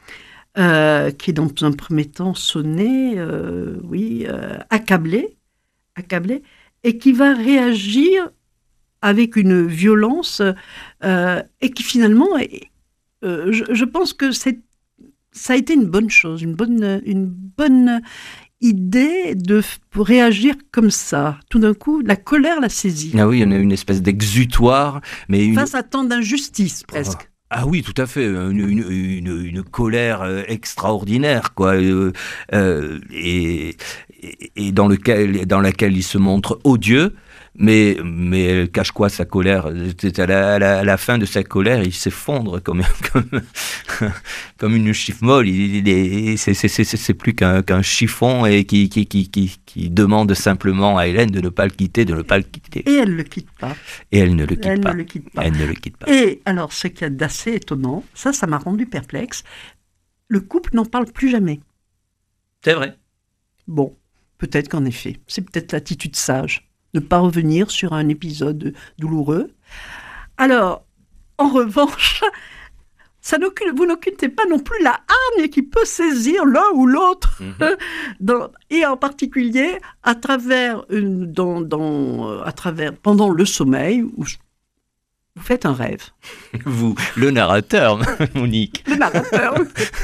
euh, qui est dans un premier temps sonné, euh, oui, euh, accablé, accablé, et qui va réagir avec une violence, euh, et qui finalement, est, euh, je, je pense que c'est, ça a été une bonne chose, une bonne, une bonne idée de f- pour réagir comme ça. Tout d'un coup, la colère l'a saisie. Ah oui, il y en a une espèce d'exutoire, mais une... Face à tant d'injustice, presque. Ah oui, tout à fait, une, une, une, une colère euh, extraordinaire, quoi, euh, euh, et, et, et dans, lequel, dans laquelle il se montre odieux, mais, mais elle cache quoi, sa colère? C'est à la, à, la, à la fin de sa colère, il s'effondre comme, comme, comme une chiffre-molle, il, il est, c'est, c'est, c'est, c'est plus qu'un, qu'un chiffon et qui, qui, qui, qui, qui demande simplement à Hélène de ne pas le quitter, de ne pas le quitter. Et elle ne le quitte pas. Et elle ne le quitte Elle pas. ne le quitte pas. Elle ne le quitte pas. Et alors, ce qu'il y a d'assez étonnant, ça, ça m'a rendu perplexe, le couple n'en parle plus jamais. C'est vrai. Bon, peut-être qu'en effet, c'est peut-être l'attitude sage, ne pas revenir sur un épisode douloureux. Alors, en revanche, ça n'occulte, vous n'occultez pas non plus la hargne qui peut saisir l'un ou l'autre, Mhm. dans, et en particulier à travers, une, dans, dans, à travers, pendant le sommeil, où je- vous faites un rêve. Vous, le narrateur, Monique. Le narrateur.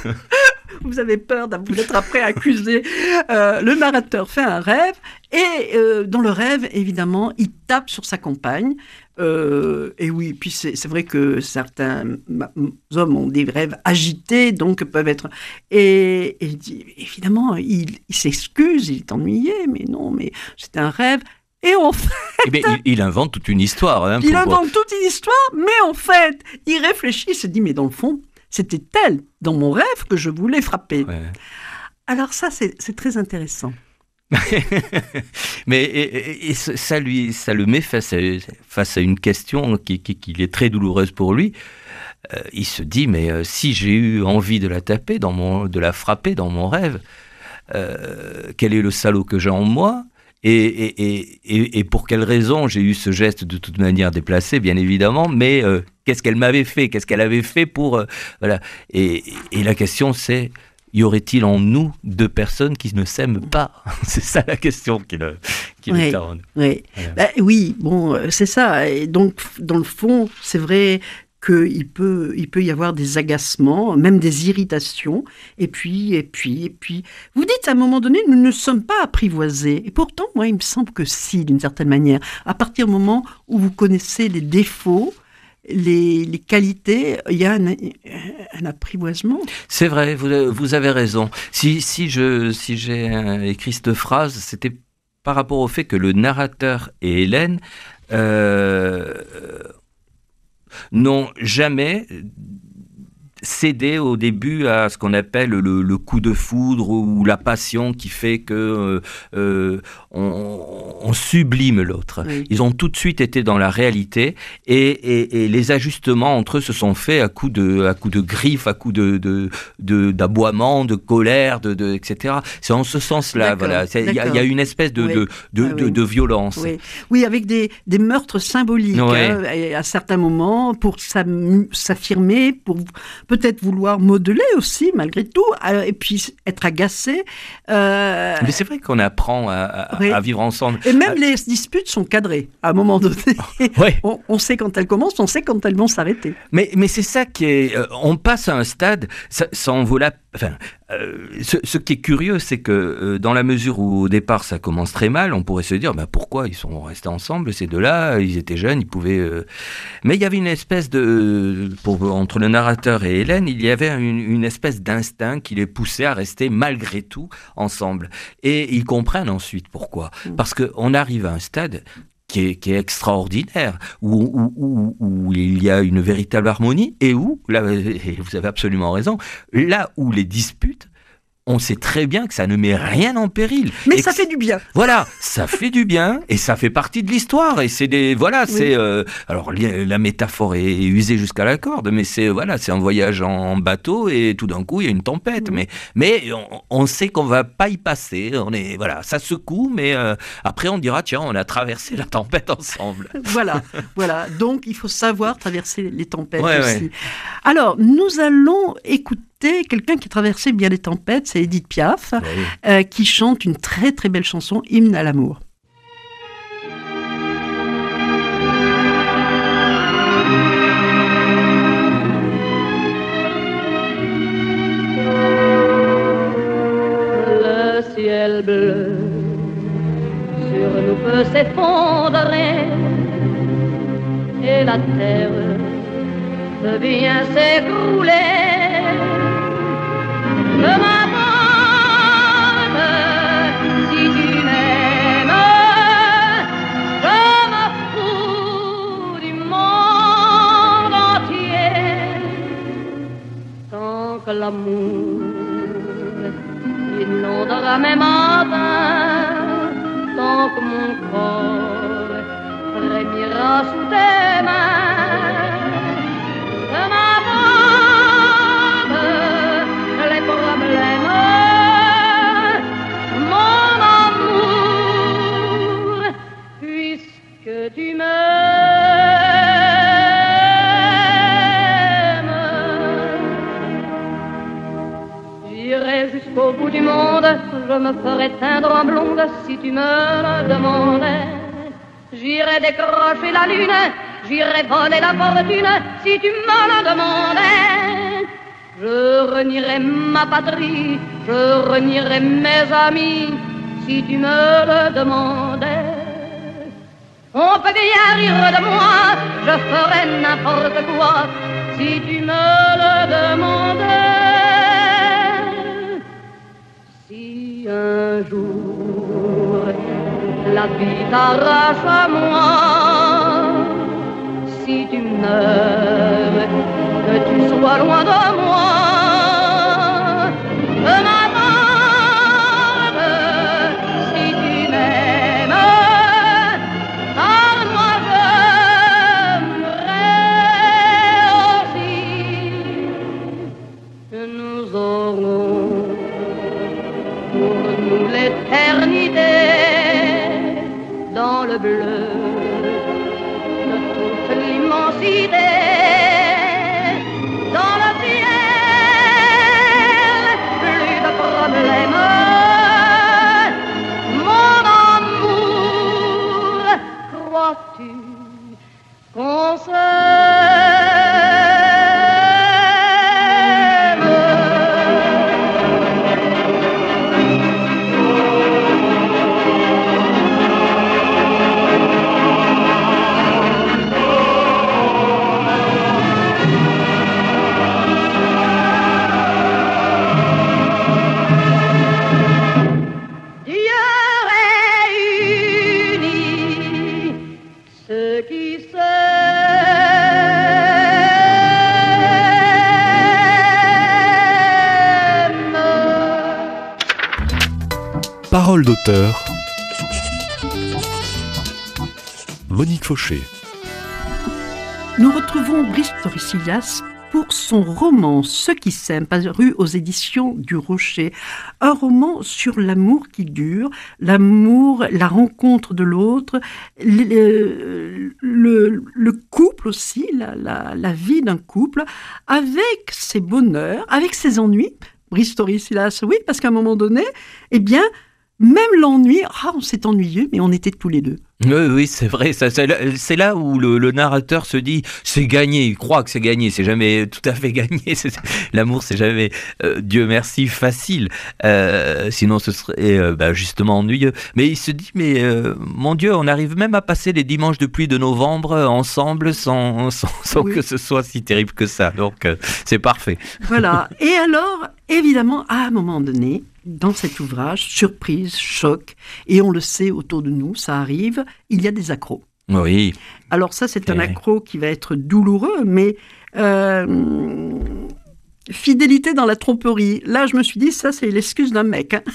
Vous avez peur d'être après accusé. Euh, le narrateur fait un rêve et euh, dans le rêve, évidemment, il tape sur sa compagne. Euh, et oui, puis c'est, c'est vrai que certains ma- hommes ont des rêves agités, donc peuvent être... Et, et il dit, évidemment, il, il s'excuse, il est ennuyé, mais non, mais c'est un rêve. Et en fait, Eh bien, il, il invente toute une histoire. Hein, il pour- invente toute une histoire, mais en fait, il réfléchit, il se dit, mais dans le fond, c'était elle, dans mon rêve, que je voulais frapper. Ouais. Alors ça, c'est, c'est très intéressant. Mais et, et- et ça, lui, ça le met face à, face à une question qui, qui, qui est très douloureuse pour lui. Euh, il se dit, mais euh, si j'ai eu envie de la taper, dans mon, de la frapper dans mon rêve, euh, quel est le salaud que j'ai en moi? Et, et, et, et, et pour quelle raison j'ai eu ce geste de toute manière déplacé, bien évidemment, mais euh, qu'est-ce qu'elle m'avait fait? Qu'est-ce qu'elle avait fait pour... euh, voilà. Et, et la question, c'est, y aurait-il en nous deux personnes qui ne s'aiment pas? C'est ça la question qui le, qui Oui. le taraude. Oui, Voilà. bah, oui, bon, euh, c'est ça. Et donc, dans le fond, c'est vrai qu'il peut, il peut y avoir des agacements, même des irritations. Et puis, et puis, et puis... Vous dites, à un moment donné, nous ne sommes pas apprivoisés. Et pourtant, moi, il me semble que si, d'une certaine manière. À partir du moment où vous connaissez les défauts, les, les qualités, il y a un, un apprivoisement. C'est vrai, vous, vous avez raison. Si, si, je, si j'ai euh, écrit cette phrase, c'était par rapport au fait que le narrateur et Hélène euh, n'ont jamais cédé au début à ce qu'on appelle le, le coup de foudre ou la passion qui fait que euh, euh, on, on sublime l'autre. Oui. Ils ont tout de suite été dans la réalité et, et, et les ajustements entre eux se sont faits à coups de, à coups de griffes, à coups de, de, de, d'aboiements, de colère, de, de, et cetera. C'est en ce sens-là, D'accord, voilà. C'est- Il y, a- il y a une espèce de, Oui. de, de, Ah de, oui. de violence. Oui, oui, avec des, des meurtres symboliques, Ouais. hein, et à certains moments, pour s'am- s'affirmer, pour peut-être vouloir modeler aussi, malgré tout, euh, et puis être agacé. euh, Mais c'est vrai qu'on apprend à, à, Oui. à vivre ensemble. et même les disputes sont cadrées, à un moment donné. Ouais. On, on sait quand elles commencent, on sait quand elles vont s'arrêter. Mais, mais c'est ça qui est... euh, on passe à un stade, ça, ça en vaut la... Enfin, euh, ce, ce qui est curieux, c'est que euh, dans la mesure où au départ ça commence très mal, on pourrait se dire, bah, pourquoi ils sont restés ensemble, ces deux-là, ils étaient jeunes, ils pouvaient... euh, Mais il y avait une espèce de... Pour, entre le narrateur et Hélène, il y avait une, une espèce d'instinct qui les poussait à rester malgré tout ensemble. Et ils comprennent ensuite pourquoi. Parce qu'on arrive à un stade... Qui est, qui est extraordinaire, où, où, où, où il y a une véritable harmonie, et où, là, et vous avez absolument raison, là où les disputes on sait très bien que ça ne met rien en péril. Mais et ça que, fait du bien. Voilà, ça fait du bien et ça fait partie de l'histoire. Et c'est des, voilà, Oui. c'est, euh, alors la métaphore est usée jusqu'à la corde, mais c'est, voilà, c'est un voyage en bateau et tout d'un coup il y a une tempête. Oui. Mais, mais on, on sait qu'on va pas y passer. On est, voilà, ça secoue, mais euh, après on dira tiens, on a traversé la tempête ensemble. Voilà, voilà. Donc, il faut savoir traverser les tempêtes Ouais, aussi. ouais. Alors, nous allons écouter quelqu'un qui a traversé bien les tempêtes, c'est Édith Piaf, Oui. euh, qui chante une très très belle chanson, Hymne à l'amour. Le ciel bleu sur nous peut s'effondrer et la terre peut bien s'écrouler. Je m'abandonne si tu m'aimes, je me fous du monde entier tant que l'amour inondera mes matins, tant que mon corps frémira sous tes mains. Je m'abandonne les problèmes, mon amour, puisque tu m'aimes. J'irai jusqu'au bout du monde, je me ferai teindre en blonde si tu me le demandais. J'irai décrocher la lune, j'irai voler la fortune si tu me le demandais. Je renierai ma patrie, je renierai mes amis si tu me le demandais. On peut bien rire de moi, je ferai n'importe quoi si tu me le demandais. Si un jour la vie t'arrache à moi, si tu meurs, que tu sois loin de moi, je m'abandonne si tu m'aimes, car moi j'aimerais aussi que nous aurons pour nous l'éternité dans le bleu de toute l'immensité, dans le ciel, plus de problèmes, mon amour, crois-tu qu'on Parole d'auteur. Monique Fauché. Nous retrouvons Brice Tordesillas pour son roman « Ceux qui s'aiment », paru aux éditions du Rocher. Un roman sur l'amour qui dure, l'amour, la rencontre de l'autre, le, le, le couple aussi, la, la, la vie d'un couple, avec ses bonheurs, avec ses ennuis. Brice Tordesillas, oui, parce qu'à un moment donné, eh bien, même l'ennui, ah, on s'est ennuyé, mais on était tous les deux. Oui, oui, c'est vrai. Ça, c'est, là, c'est là où le, le narrateur se dit c'est gagné. Il croit que c'est gagné. C'est jamais tout à fait gagné. C'est, l'amour, c'est jamais, euh, Dieu merci, facile. Euh, sinon, ce serait euh, bah, justement ennuyeux. Mais il se dit mais euh, mon Dieu, on arrive même à passer les dimanches de pluie de novembre ensemble sans, sans, sans oui. que ce soit si terrible que ça. Donc, euh, c'est parfait. Voilà. Et alors, évidemment, à un moment donné, dans cet ouvrage, surprise, choc, et on le sait autour de nous, ça arrive, il y a des accros. Oui. Alors ça, c'est un accro qui va être douloureux, mais euh, Fidélité dans la tromperie. Là, je me suis dit, ça, c'est l'excuse d'un mec. Hein.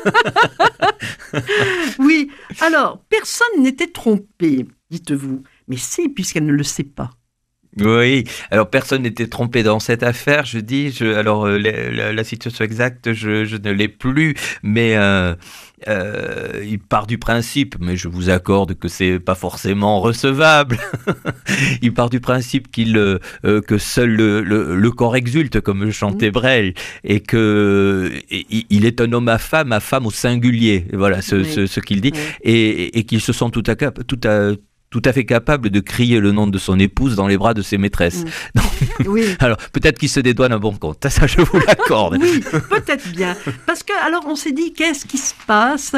Oui. Alors, personne n'était trompé, dites-vous. Mais si, puisqu'elle ne le sait pas. Oui, alors personne n'était trompé dans cette affaire, je dis, je, alors euh, la, la, la situation exacte, je, je ne l'ai plus, mais euh, euh, il part du principe, mais je vous accorde que c'est pas forcément recevable, il part du principe qu'il, euh, que seul le, le, le corps exulte, comme le chantait Brel, et que et, il est un homme à femme, à femme au singulier, voilà ce, oui. ce, ce qu'il dit, oui. et, et qu'il se sent tout à cap, tout à tout à fait capable de crier le nom de son épouse dans les bras de ses maîtresses. Mmh. Donc, oui. Alors, peut-être qu'il se dédouane un bon compte, ça je vous l'accorde. Oui, peut-être bien. Parce que, alors, on s'est dit, qu'est-ce qui se passe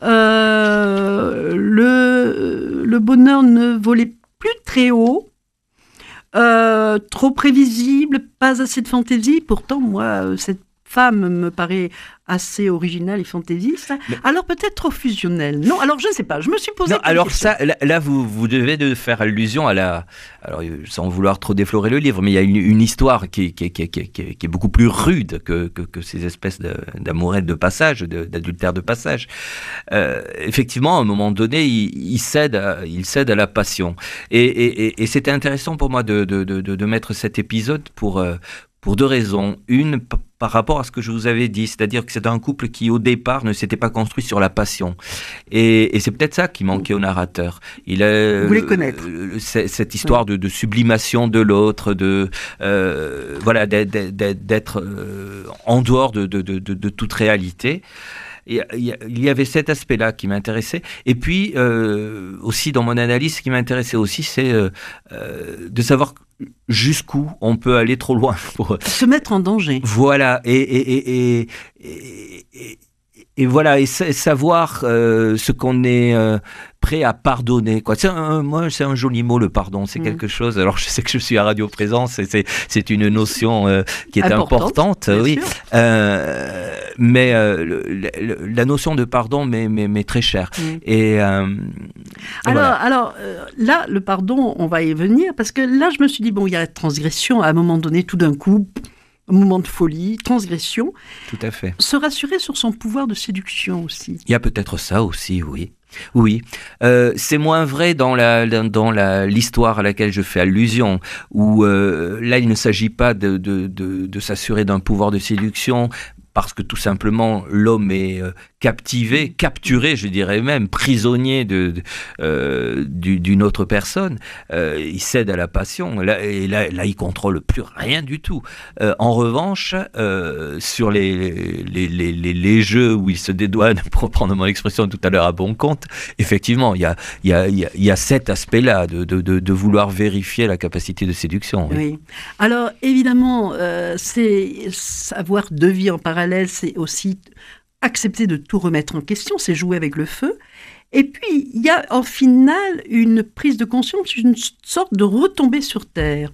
euh, le, le bonheur ne volait plus très haut, euh, trop prévisible, pas assez de fantaisie. Pourtant, moi, cette femme me paraît assez originale et fantaisiste. Mais... Alors peut-être trop fusionnelle. Non, alors je ne sais pas. Je me suis posé. Non, alors question. ça, là, là, vous vous devez de faire allusion à la. Alors sans vouloir trop déflorer le livre, mais il y a une, une histoire qui, qui, qui, qui, qui, qui est beaucoup plus rude que que, que ces espèces de, d'amourettes de passage, de, d'adultère de passage. Euh, effectivement, à un moment donné, il, il cède, à, il cède à la passion. Et, et, et, et c'était intéressant pour moi de de, de, de mettre cet épisode pour euh, pour deux raisons. Une, p- par rapport à ce que je vous avais dit, c'est-à-dire que c'est un couple qui, au départ, ne s'était pas construit sur la passion. Et, et c'est peut-être ça qui manquait au narrateur. Il a, vous voulez connaître euh, cette histoire oui. de, de sublimation de l'autre, de euh, voilà, d'être, d'être euh, en dehors de, de, de, de toute réalité. Et il y avait cet aspect-là qui m'intéressait. Et puis, euh, aussi, dans mon analyse, ce qui m'intéressait aussi, c'est euh, euh, de savoir jusqu'où on peut aller trop loin. Pour se mettre en danger. Voilà. Et, et, et, et, et, et, et voilà. Et savoir euh, ce qu'on est euh, prêt à pardonner. Quoi. C'est un, moi, c'est un joli mot, le pardon. C'est mmh. quelque chose. Alors, je sais que je suis à Radio Présence et c'est, c'est une notion euh, qui est importante. importante oui. Euh, mais euh, le, le, la notion de pardon m'est, m'est, m'est très chère. Mmh. Et, euh, alors, voilà. alors euh, là, le pardon, on va y venir parce que là, je me suis dit, bon, il y a la transgression à un moment donné, tout d'un coup, un moment de folie, transgression. Tout à fait. Se rassurer sur son pouvoir de séduction aussi. Il y a peut-être ça aussi, oui. Oui, euh, c'est moins vrai dans la dans la l'histoire à laquelle je fais allusion, où euh, là il ne s'agit pas de de de, de s'assurer d'un pouvoir de séduction. Parce que tout simplement l'homme est euh, captivé, capturé, je dirais même, prisonnier de, de, euh, d'une autre personne. Euh, il cède à la passion. Là, et là, là, il contrôle plus rien du tout. Euh, en revanche, euh, sur les, les, les, les, les jeux où il se dédouane, pour prendre mon expression tout à l'heure à bon compte, effectivement, il y a, il y a, il y a, il y a cet aspect-là de, de, de, de vouloir vérifier la capacité de séduction. Oui. Oui. Alors, évidemment, euh, c'est avoir deux vies en parallèle. C'est aussi accepter de tout remettre en question, c'est jouer avec le feu. Et puis, il y a en finale une prise de conscience, une sorte de retombée sur terre.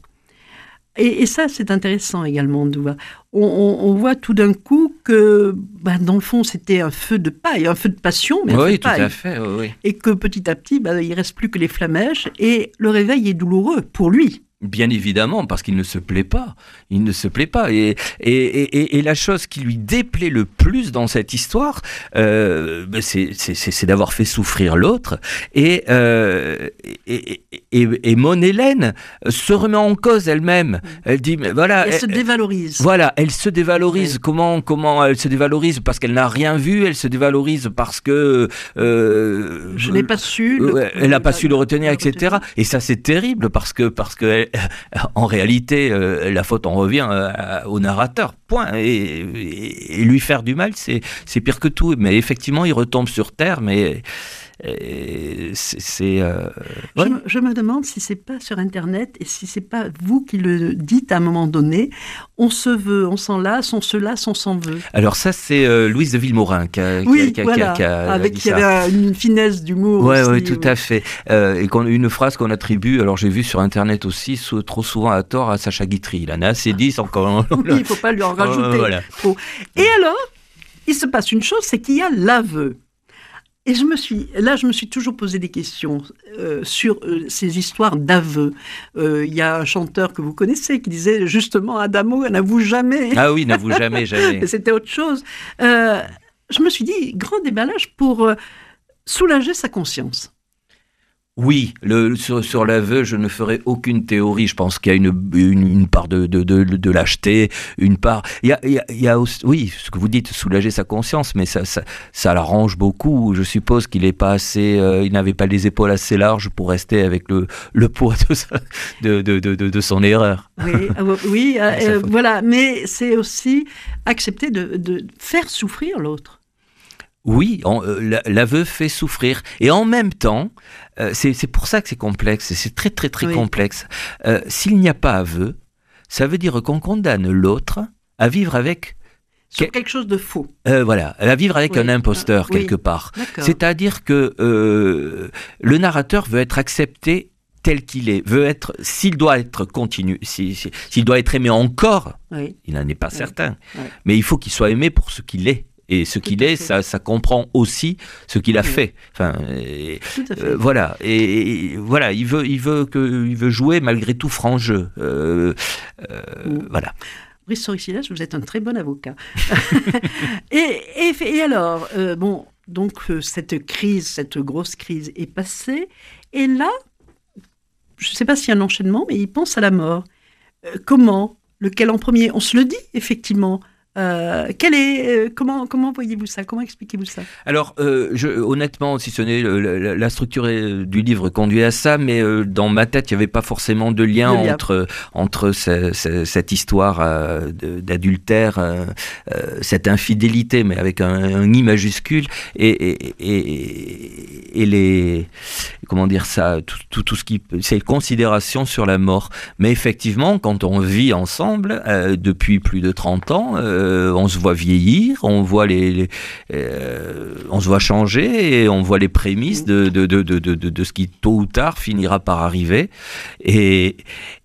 Et, et ça, c'est intéressant également de voir. On, on, on voit tout d'un coup que, ben, dans le fond, c'était un feu de paille, un feu de passion, mais un oui, feu de paille. Oui, tout à fait, oui, oui. Et que petit à petit, ben, il ne reste plus que les flamèches, et le réveil est douloureux pour lui. Bien évidemment, parce qu'il ne se plaît pas. Il ne se plaît pas. Et, et, et, et la chose qui lui déplaît le plus dans cette histoire, euh, c'est, c'est, c'est d'avoir fait souffrir l'autre. Et, euh, et, et, et mon Hélène se remet en cause elle-même. Elle dit, mais voilà. Elle, elle se dévalorise. Voilà, elle se dévalorise. Ouais. Comment, comment elle se dévalorise? Parce qu'elle n'a rien vu. Elle se dévalorise parce que euh, je n'ai pas su. Le, elle n'a pas su le retenir, et cetera. Et ça, c'est terrible parce que parce que en réalité, euh, la faute en revient euh, au narrateur, point. Et, et, et lui faire du mal, c'est, c'est pire que tout. Mais effectivement, il retombe sur terre, mais et c'est... c'est euh, ouais. je, je me demande si c'est pas sur Internet et si c'est pas vous qui le dites à un moment donné, on se veut, on s'en lasse, on se lasse, on s'en veut. Alors ça, c'est euh, Louise de Villemorin qui a, oui, qui a, voilà, qui a, qui a avec dit qui ça. avait une finesse d'humour. Oui, aussi, ouais, tout oui. à fait. Euh, et qu'on, une phrase qu'on attribue, alors j'ai vu sur Internet aussi, sous, trop souvent à tort, à Sacha Guitry. Il en a assez dit, encore... Oui, il ne faut pas lui en rajouter voilà. trop. Et alors, il se passe une chose, c'est qu'il y a l'aveu. Et je me suis, là, je me suis toujours posé des questions euh, sur euh, ces histoires d'aveux. Il euh, y a un chanteur que vous connaissez qui disait justement Adamo, n'avoue jamais. Ah oui, n'avoue jamais, jamais. Et c'était autre chose. Euh, je me suis dit, grand déballage pour euh, soulager sa conscience. Oui, le, sur, sur l'aveu, je ne ferai aucune théorie. Je pense qu'il y a une, une, une part de, de, de, de lâcheté, une part... Il y a, il y a, il y a aussi, oui, ce que vous dites, soulager sa conscience, mais ça, ça, ça l'arrange beaucoup. Je suppose qu'il est pas assez, euh, il n'avait pas les épaules assez larges pour rester avec le, le poids de, sa, de, de, de, de, de son erreur. Oui, oui euh, euh, voilà. Mais c'est aussi accepter de, de faire souffrir l'autre. Oui, on, euh, l'aveu fait souffrir. Et en même temps, euh, c'est, c'est pour ça que c'est complexe, c'est très très très oui. complexe. Euh, s'il n'y a pas aveu, ça veut dire qu'on condamne l'autre à vivre avec... Sur quelque chose de faux. Euh, voilà, à vivre avec oui. un imposteur oui. quelque part. D'accord. C'est-à-dire que euh, le narrateur veut être accepté tel qu'il est, veut être, s'il doit être continu, s'il, s'il doit être aimé encore, oui. il n'en est pas oui. certain, oui. mais il faut qu'il soit aimé pour ce qu'il est. Et ce Tout qu'il est, ça, ça comprend aussi ce qu'il a oui. fait. Enfin, et, euh, voilà. Et, et voilà, il veut, il veut que, il veut jouer malgré tout franc jeu. Euh, euh, oui. Voilà. Brice Soricilas, vous êtes un très bon avocat. et, et, et alors, euh, bon, donc euh, cette crise, cette grosse crise est passée. Et là, je ne sais pas s'il y a un enchaînement, mais il pense à la mort. Euh, comment ? Lequel en premier ? On se le dit, effectivement. Euh, quel est, euh, comment, comment voyez-vous ça ? Comment expliquez-vous ça ? Alors, euh, je, honnêtement, si ce n'est le, la, la structure du livre conduit à ça, mais euh, dans ma tête, il n'y avait pas forcément de lien de entre, entre ce, ce, cette histoire euh, de, d'adultère, euh, euh, cette infidélité, mais avec un, un I majuscule, et, et, et, et les, comment dire ça, tout, tout, tout ce qui, ces considérations sur la mort. Mais effectivement, quand on vit ensemble euh, depuis plus de trente ans, euh, Euh, on se voit vieillir, on voit les, les euh, on se voit changer et on voit les prémices de de de de de, de ce qui tôt ou tard finira par arriver. Et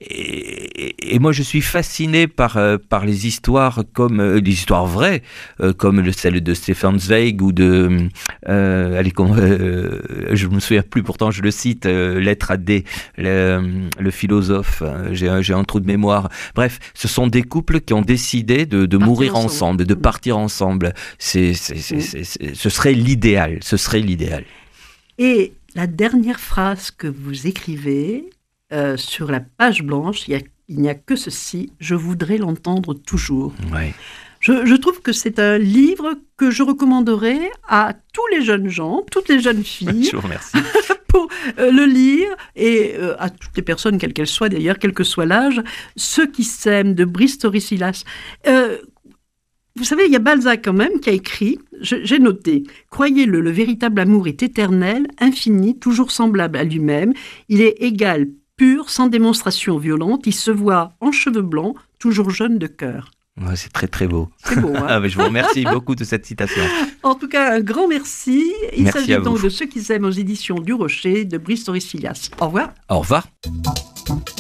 et, et moi je suis fasciné par euh, par les histoires comme euh, des histoires vraies, euh, comme le, celle de Stefan Zweig ou de euh, allez comment, euh, je me souviens plus, pourtant je le cite, euh, Lettre à D, le, le philosophe. J'ai j'ai un trou de mémoire. Bref, ce sont des couples qui ont décidé de de mourir ensemble, de partir ensemble. C'est, c'est, c'est, c'est, c'est, ce serait l'idéal. Ce serait l'idéal. Et la dernière phrase que vous écrivez euh, sur la page blanche, il, y a, il n'y a que ceci, je voudrais l'entendre toujours. Ouais. Je, je trouve que c'est un livre que je recommanderais à tous les jeunes gens, toutes les jeunes filles. Je vous remercie. Pour euh, le lire, et euh, à toutes les personnes, quelles qu'elles soient d'ailleurs, quel que soit l'âge, Ceux qui s'aiment de Brice Soricilas. Euh, vous savez, il y a Balzac quand même qui a écrit, je, j'ai noté, « Croyez-le, le véritable amour est éternel, infini, toujours semblable à lui-même. Il est égal, pur, sans démonstration violente. Il se voit en cheveux blancs, toujours jeune de cœur. » Ouais, c'est très très beau. C'est beau, hein. Ah, mais je vous remercie beaucoup de cette citation. En tout cas, un grand merci. Il merci s'agit donc vous. de Ceux qui s'aiment aux éditions du Rocher de Brice Soricilas. Au revoir. Au revoir.